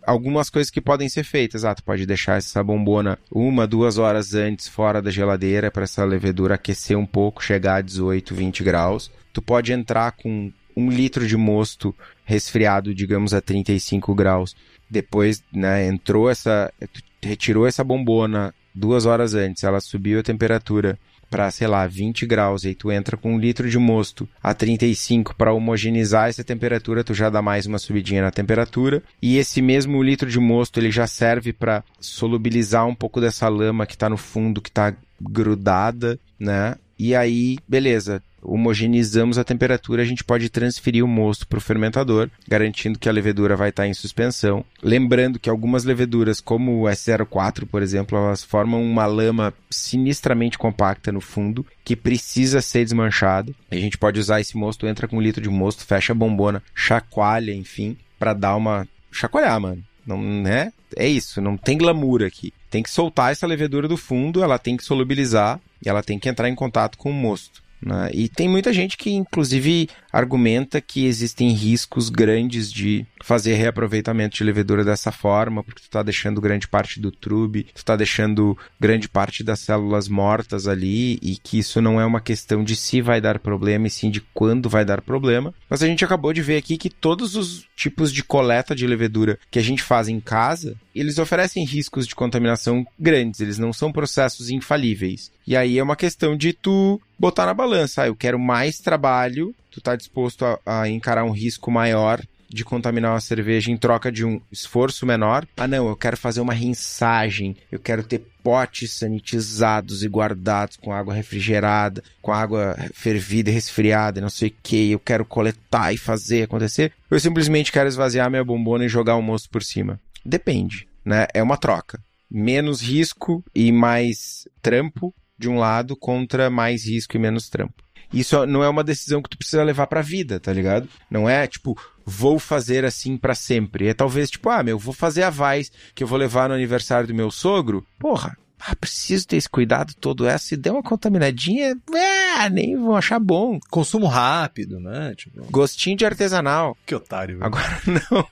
algumas coisas que podem ser feitas. Ah, tu pode deixar essa bombona uma, duas horas antes fora da geladeira para essa levedura aquecer um pouco, chegar a dezoito, vinte graus. Tu pode entrar com um litro de mosto resfriado, digamos, a trinta e cinco graus. Depois, né, entrou essa... Tu retirou essa bombona duas horas antes, ela subiu a temperatura para, sei lá, vinte graus, e aí tu entra com um litro de mosto a trinta e cinco para homogeneizar essa temperatura, tu já dá mais uma subidinha na temperatura, e esse mesmo litro de mosto, ele já serve para solubilizar um pouco dessa lama que está no fundo, que está grudada, né? E aí, beleza, homogeneizamos a temperatura, a gente pode transferir o mosto para o fermentador, garantindo que a levedura vai estar em suspensão. Lembrando que algumas leveduras, como o S zero quatro, por exemplo, elas formam uma lama sinistramente compacta no fundo, que precisa ser desmanchada. A gente pode usar esse mosto, entra com um litro de mosto, fecha a bombona, chacoalha, enfim, para dar uma... chacoalhar, mano. Não, né? É isso, não tem glamour aqui. Tem que soltar essa levedura do fundo, ela tem que solubilizar e ela tem que entrar em contato com o mosto, né? E tem muita gente que, inclusive, argumenta que existem riscos grandes de fazer reaproveitamento de levedura dessa forma, porque tu está deixando grande parte do trube, tu está deixando grande parte das células mortas ali, e que isso não é uma questão de se vai dar problema, e sim de quando vai dar problema. Mas a gente acabou de ver aqui que todos os tipos de coleta de levedura que a gente faz em casa, eles oferecem riscos de contaminação grandes, eles não são processos infalíveis. E aí é uma questão de tu botar na balança, ah, eu quero mais trabalho, tu tá disposto a, a encarar um risco maior de contaminar uma cerveja em troca de um esforço menor. Ah não, eu quero fazer uma rinsagem, eu quero ter potes sanitizados e guardados com água refrigerada, com água fervida e resfriada, não sei o que, eu quero coletar e fazer acontecer. Eu simplesmente quero esvaziar minha bombona e jogar o mosto por cima. Depende, né? É uma troca. Menos risco e mais trampo de um lado contra mais risco e menos trampo. Isso não é uma decisão que tu precisa levar pra vida, tá ligado? Não é, tipo, vou fazer assim pra sempre. É talvez, tipo, ah, meu, vou fazer a Vais que eu vou levar no aniversário do meu sogro. Porra, ah, preciso ter esse cuidado todo. Essa, se der uma contaminadinha, é, nem vão achar bom. Consumo rápido, né? Tipo... Gostinho de artesanal. Que otário, velho. Agora, não.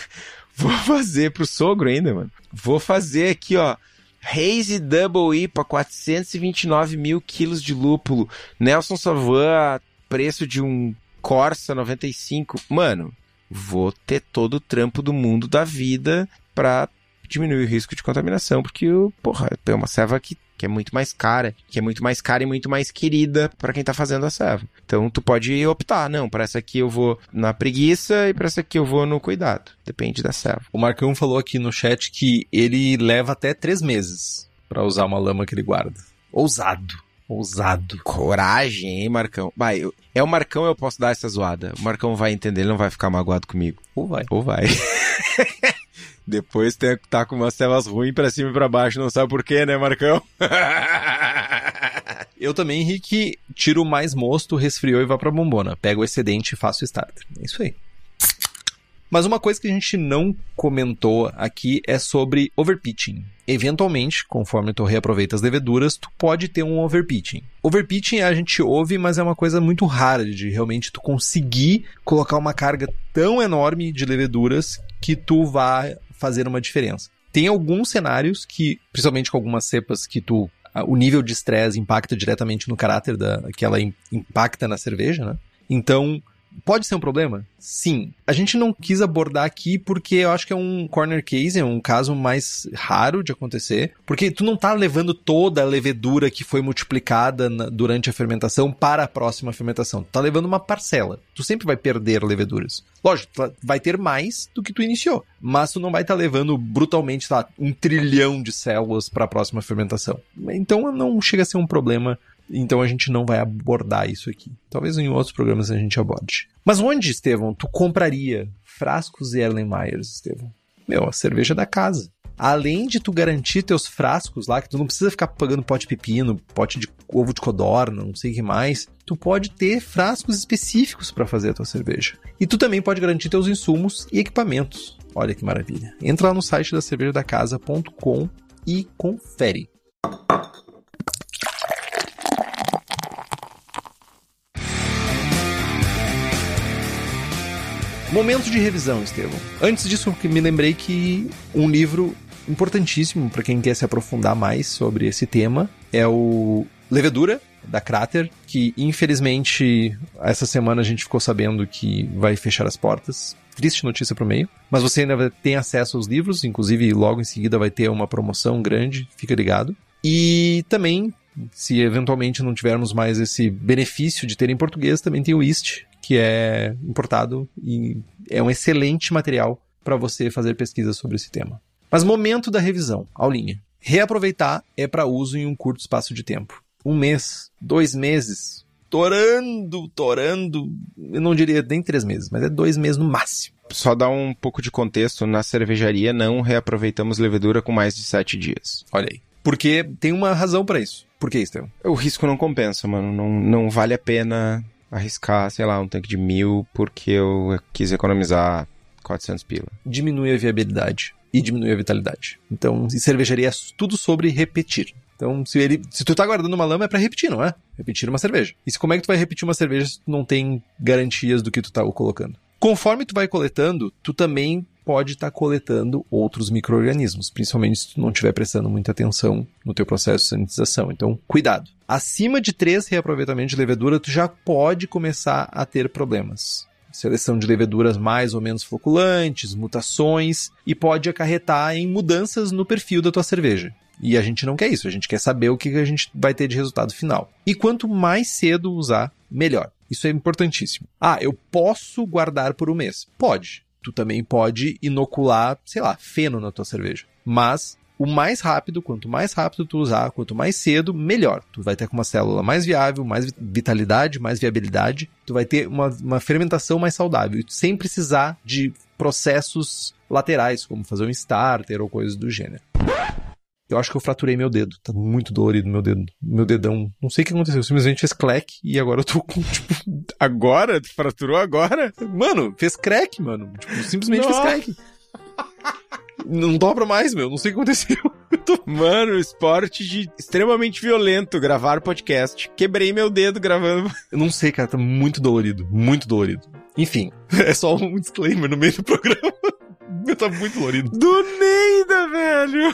Vou fazer pro sogro ainda, mano. Vou fazer aqui, ó. Hazy Double I P A, quatrocentos e vinte e nove mil quilos de lúpulo. Nelson Sauvin, preço de um Corsa noventa e cinco. Mano, vou ter todo o trampo do mundo da vida pra diminuir o risco de contaminação, porque, porra, é uma ceva que, que é muito mais cara, que é muito mais cara e muito mais querida pra quem tá fazendo a ceva. Então, tu pode optar, não, pra essa aqui eu vou na preguiça e pra essa aqui eu vou no cuidado. Depende da ceva. O Marcão falou aqui no chat que ele leva até três meses pra usar uma lama que ele guarda. Ousado. Ousado. Coragem, hein, Marcão? Vai, eu, é o Marcão, eu posso dar essa zoada. O Marcão vai entender, ele não vai ficar magoado comigo. Ou vai. Ou vai. Depois tem, tá com umas cevas ruins pra cima e pra baixo, não sabe por quê, né, Marcão? Eu também, Henrique, tiro mais mosto, resfriou e vá pra bombona. Pego o excedente e faço o starter. É isso aí. Mas uma coisa que a gente não comentou aqui é sobre overpitching. Eventualmente, conforme tu reaproveita as leveduras, tu pode ter um overpitching. Overpitching a gente ouve, mas é uma coisa muito rara de realmente tu conseguir colocar uma carga tão enorme de leveduras que tu vá fazer uma diferença. Tem alguns cenários que, principalmente com algumas cepas que tu, o nível de estresse impacta diretamente no caráter da, que ela impacta na cerveja, né? Então, pode ser um problema? Sim. A gente não quis abordar aqui porque eu acho que é um corner case, é um caso mais raro de acontecer, porque tu não tá levando toda a levedura que foi multiplicada na, durante a fermentação para a próxima fermentação. Tu tá levando uma parcela. Tu sempre vai perder leveduras. Lógico, tu vai ter mais do que tu iniciou, mas tu não vai estar tá levando brutalmente tá, um trilhão de células para a próxima fermentação. Então não chega a ser um problema. Então a gente não vai abordar isso aqui. Talvez em outros programas a gente aborde. Mas onde, Estevão, tu compraria frascos Erlenmeyers, Estevão? Meu, a cerveja da casa. Além de tu garantir teus frascos lá, que tu não precisa ficar pagando pote de pepino, pote de ovo de codorna, não sei o que mais, tu pode ter frascos específicos para fazer a tua cerveja. E tu também pode garantir teus insumos e equipamentos. Olha que maravilha. Entra lá no site da cerveja da casa ponto com e confere. Momento de revisão, Estevão. Antes disso, me lembrei que um livro importantíssimo para quem quer se aprofundar mais sobre esse tema é o Levedura, da Crater, que infelizmente essa semana a gente ficou sabendo que vai fechar as portas. Triste notícia pro meio. Mas você ainda tem acesso aos livros, inclusive logo em seguida vai ter uma promoção grande, fica ligado. E também, se eventualmente não tivermos mais esse benefício de ter em português, também tem o East, que é importado e é um excelente material para você fazer pesquisa sobre esse tema. Mas momento da revisão, aulinha. Reaproveitar é para uso em um curto espaço de tempo. Um mês, dois meses, torando, torando, eu não diria nem três meses, mas é dois meses no máximo. Só dar um pouco de contexto, na cervejaria não reaproveitamos levedura com mais de sete dias. Olha aí. Porque tem uma razão para isso. Por que, Estevão? O risco não compensa, mano. Não, não vale a pena arriscar, sei lá, um tanque de mil porque eu quis economizar quatrocentos pila. Diminui a viabilidade e diminui a vitalidade. Então, em cervejaria é tudo sobre repetir. Então, se, ele, se tu tá guardando uma lama, é pra repetir, não é? Repetir uma cerveja. E se, como é que tu vai repetir uma cerveja se tu não tem garantias do que tu tá colocando? Conforme tu vai coletando, tu também pode estar tá coletando outros micro-organismos, principalmente se tu não estiver prestando muita atenção no teu processo de sanitização. Então, cuidado. Acima de três reaproveitamentos de levedura, tu já pode começar a ter problemas. Seleção de leveduras mais ou menos floculantes, mutações, e pode acarretar em mudanças no perfil da tua cerveja. E a gente não quer isso, a gente quer saber o que a gente vai ter de resultado final. E quanto mais cedo usar, melhor. Isso é importantíssimo. Ah, eu posso guardar por um mês? Pode. Tu também pode inocular, sei lá, feno na tua cerveja. Mas o mais rápido, quanto mais rápido tu usar, quanto mais cedo, melhor. Tu vai ter uma célula mais viável, mais vitalidade, mais viabilidade. Tu vai ter uma, uma fermentação mais saudável, sem precisar de processos laterais, como fazer um starter ou coisas do gênero. Eu acho que eu fraturei meu dedo. Tá muito dolorido meu dedo. Meu dedão. Não sei o que aconteceu. Eu simplesmente fez crack e agora eu tô com, tipo... Agora? Tu fraturou agora? Mano, fez crack, mano. Tipo, simplesmente Nossa. fez crack. Não dobra mais, meu. Não sei o que aconteceu. Tô... Mano, esporte de extremamente violento. Gravar podcast. Quebrei meu dedo gravando. Eu não sei, cara. Tá muito dolorido. Muito dolorido. Enfim. É só um disclaimer no meio do programa. Tá muito dolorido. Do Neida, velho.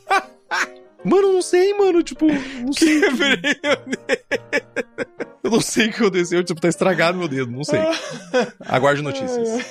Mano, não sei, mano, tipo, não sei. Quebrei meu dedo. Eu não sei o que aconteceu, tipo, tá estragado meu dedo, não sei. Aguarde notícias.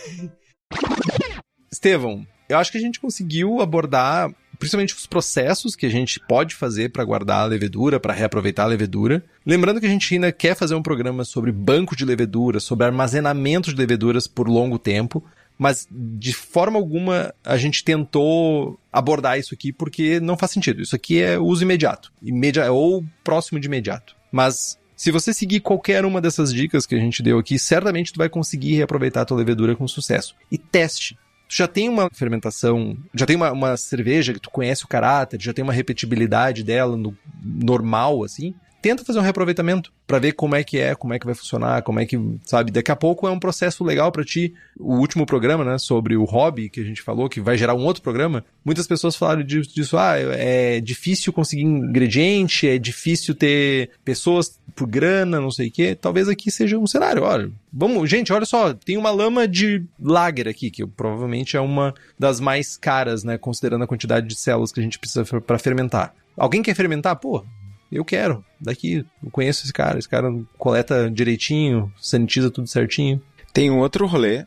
Estevão, eu acho que a gente conseguiu abordar principalmente os processos que a gente pode fazer para guardar a levedura, para reaproveitar a levedura. Lembrando que a gente ainda quer fazer um programa sobre banco de levedura, sobre armazenamento de leveduras por longo tempo. Mas, de forma alguma, a gente tentou abordar isso aqui porque não faz sentido. Isso aqui é uso imediato. Imedi- ou próximo de imediato. Mas, se você seguir qualquer uma dessas dicas que a gente deu aqui, certamente tu vai conseguir reaproveitar a tua levedura com sucesso. E teste. Tu já tem uma fermentação, já tem uma, uma cerveja que tu conhece o caráter, já tem uma repetibilidade dela no normal, assim. Tenta fazer um reaproveitamento pra ver como é que é, como é que vai funcionar, como é que, sabe, daqui a pouco é um processo legal pra ti. O último programa, né, sobre o hobby que a gente falou, que vai gerar um outro programa, muitas pessoas falaram disso, disso ah, é difícil conseguir ingrediente, é difícil ter pessoas por grana, não sei o quê. Talvez aqui seja um cenário, olha, vamos, gente, olha só, tem uma lama de lager aqui, que provavelmente é uma das mais caras, né, considerando a quantidade de células que a gente precisa pra fermentar. Alguém quer fermentar? Pô, eu quero. Daqui, eu conheço esse cara. Esse cara coleta direitinho, sanitiza tudo certinho. Tem um outro rolê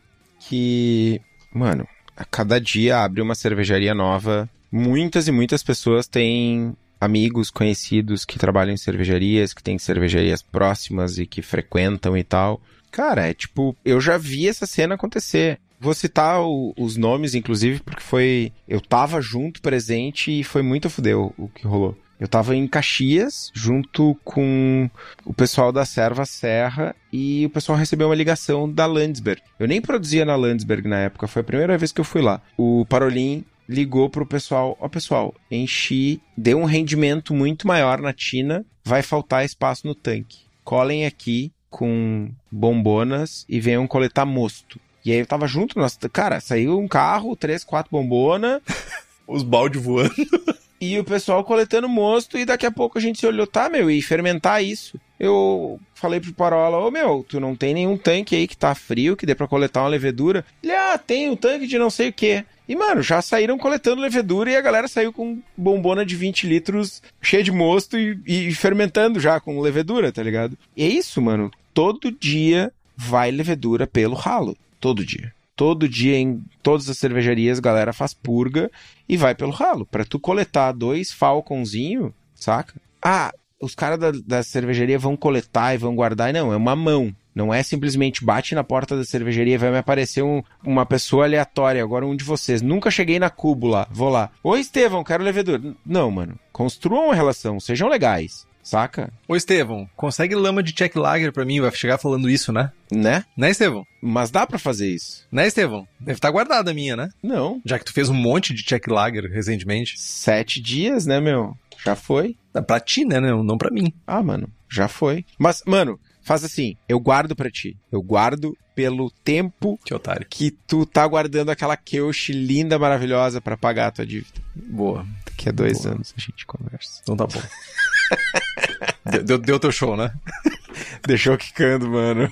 que, mano, a cada dia abre uma cervejaria nova. Muitas e muitas pessoas têm amigos, conhecidos que trabalham em cervejarias, que têm cervejarias próximas e que frequentam e tal. Cara, é tipo, eu já vi essa cena acontecer. Vou citar o, os nomes, inclusive, porque foi... Eu tava junto, presente, e foi muito a fudeu o que rolou. Eu tava em Caxias, junto com o pessoal da Serva Serra, e o pessoal recebeu uma ligação da Landsberg. Eu nem produzia na Landsberg na época, foi a primeira vez que eu fui lá. O Parolin ligou pro pessoal, ó pessoal, enchi, deu um rendimento muito maior na tina, vai faltar espaço no tanque. Colhem aqui com bombonas e venham coletar mosto. E aí eu tava junto, nós, cara, saiu um carro, três, quatro bombonas, os balde voando... E o pessoal coletando mosto, e daqui a pouco a gente se olhou, tá, meu, e fermentar isso? eu falei pro Parola, ô meu, tu não tem nenhum tanque aí que tá frio, que dê pra coletar uma levedura? Ele, ah, tem um tanque de não sei o quê. E, mano, já saíram coletando levedura e a galera saiu com bombona de vinte litros cheia de mosto e, e fermentando já com levedura, tá ligado? E é isso, mano. Todo dia vai levedura pelo ralo. Todo dia. Todo dia em todas as cervejarias a galera faz purga e vai pelo ralo. Pra tu coletar dois falconzinho, saca? Ah, os caras da, da cervejaria vão coletar e vão guardar. Não, é uma mão. Não é simplesmente bate na porta da cervejaria e vai me aparecer um, uma pessoa aleatória, agora um de vocês. Nunca cheguei na Cubo lá, vou lá. Oi, Estevão, quero levedura. Não, mano. Construam uma relação, sejam legais, saca? Ô, Estevão, consegue lama de Czech Lager pra mim? Vai chegar falando isso, né? Né? Né, Estevão? Mas dá pra fazer isso. Né, Estevão? Deve estar guardada a minha, né? Não. Já que tu fez um monte de Czech Lager recentemente. Sete dias, né, meu? Já foi. É pra ti, né? Não pra mim. Ah, mano, já foi. Mas, mano... Faz assim, eu guardo pra ti. Eu guardo pelo tempo que otário. Que tu tá guardando aquela Keush linda, maravilhosa pra pagar a tua dívida. Boa. Daqui a dois Boa. anos a gente conversa. Então tá bom. deu, deu, deu teu show, né? Deixou quicando, mano.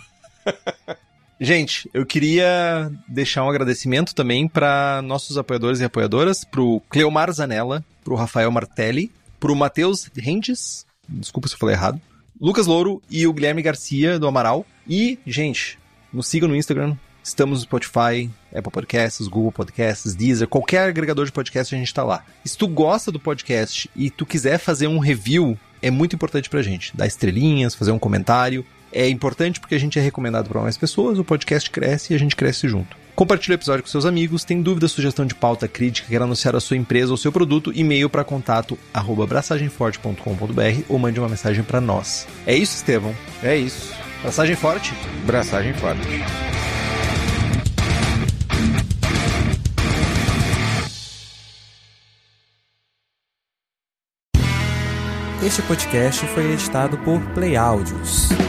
Gente, eu queria deixar um agradecimento também para nossos apoiadores e apoiadoras, pro Cleomar Zanella, pro Rafael Martelli, pro Matheus Rendes, desculpa se eu falei errado, Lucas Louro e o Guilherme Garcia, do Amaral. E, gente, nos sigam no Instagram. Estamos no Spotify, Apple Podcasts, Google Podcasts, Deezer, qualquer agregador de podcast a gente tá lá. Se tu gosta do podcast e tu quiser fazer um review, é muito importante pra gente. Dar estrelinhas, fazer um comentário. É importante porque a gente é recomendado para mais pessoas, o podcast cresce e a gente cresce junto. Compartilhe o episódio com seus amigos, tem dúvida, sugestão de pauta, crítica, quer anunciar a sua empresa ou seu produto, e-mail para contato arroba braçagemforte ponto com ponto b r ou mande uma mensagem para nós. É isso, Estevão? É isso. Braçagem forte? Braçagem forte. Este podcast foi editado por Play Áudios.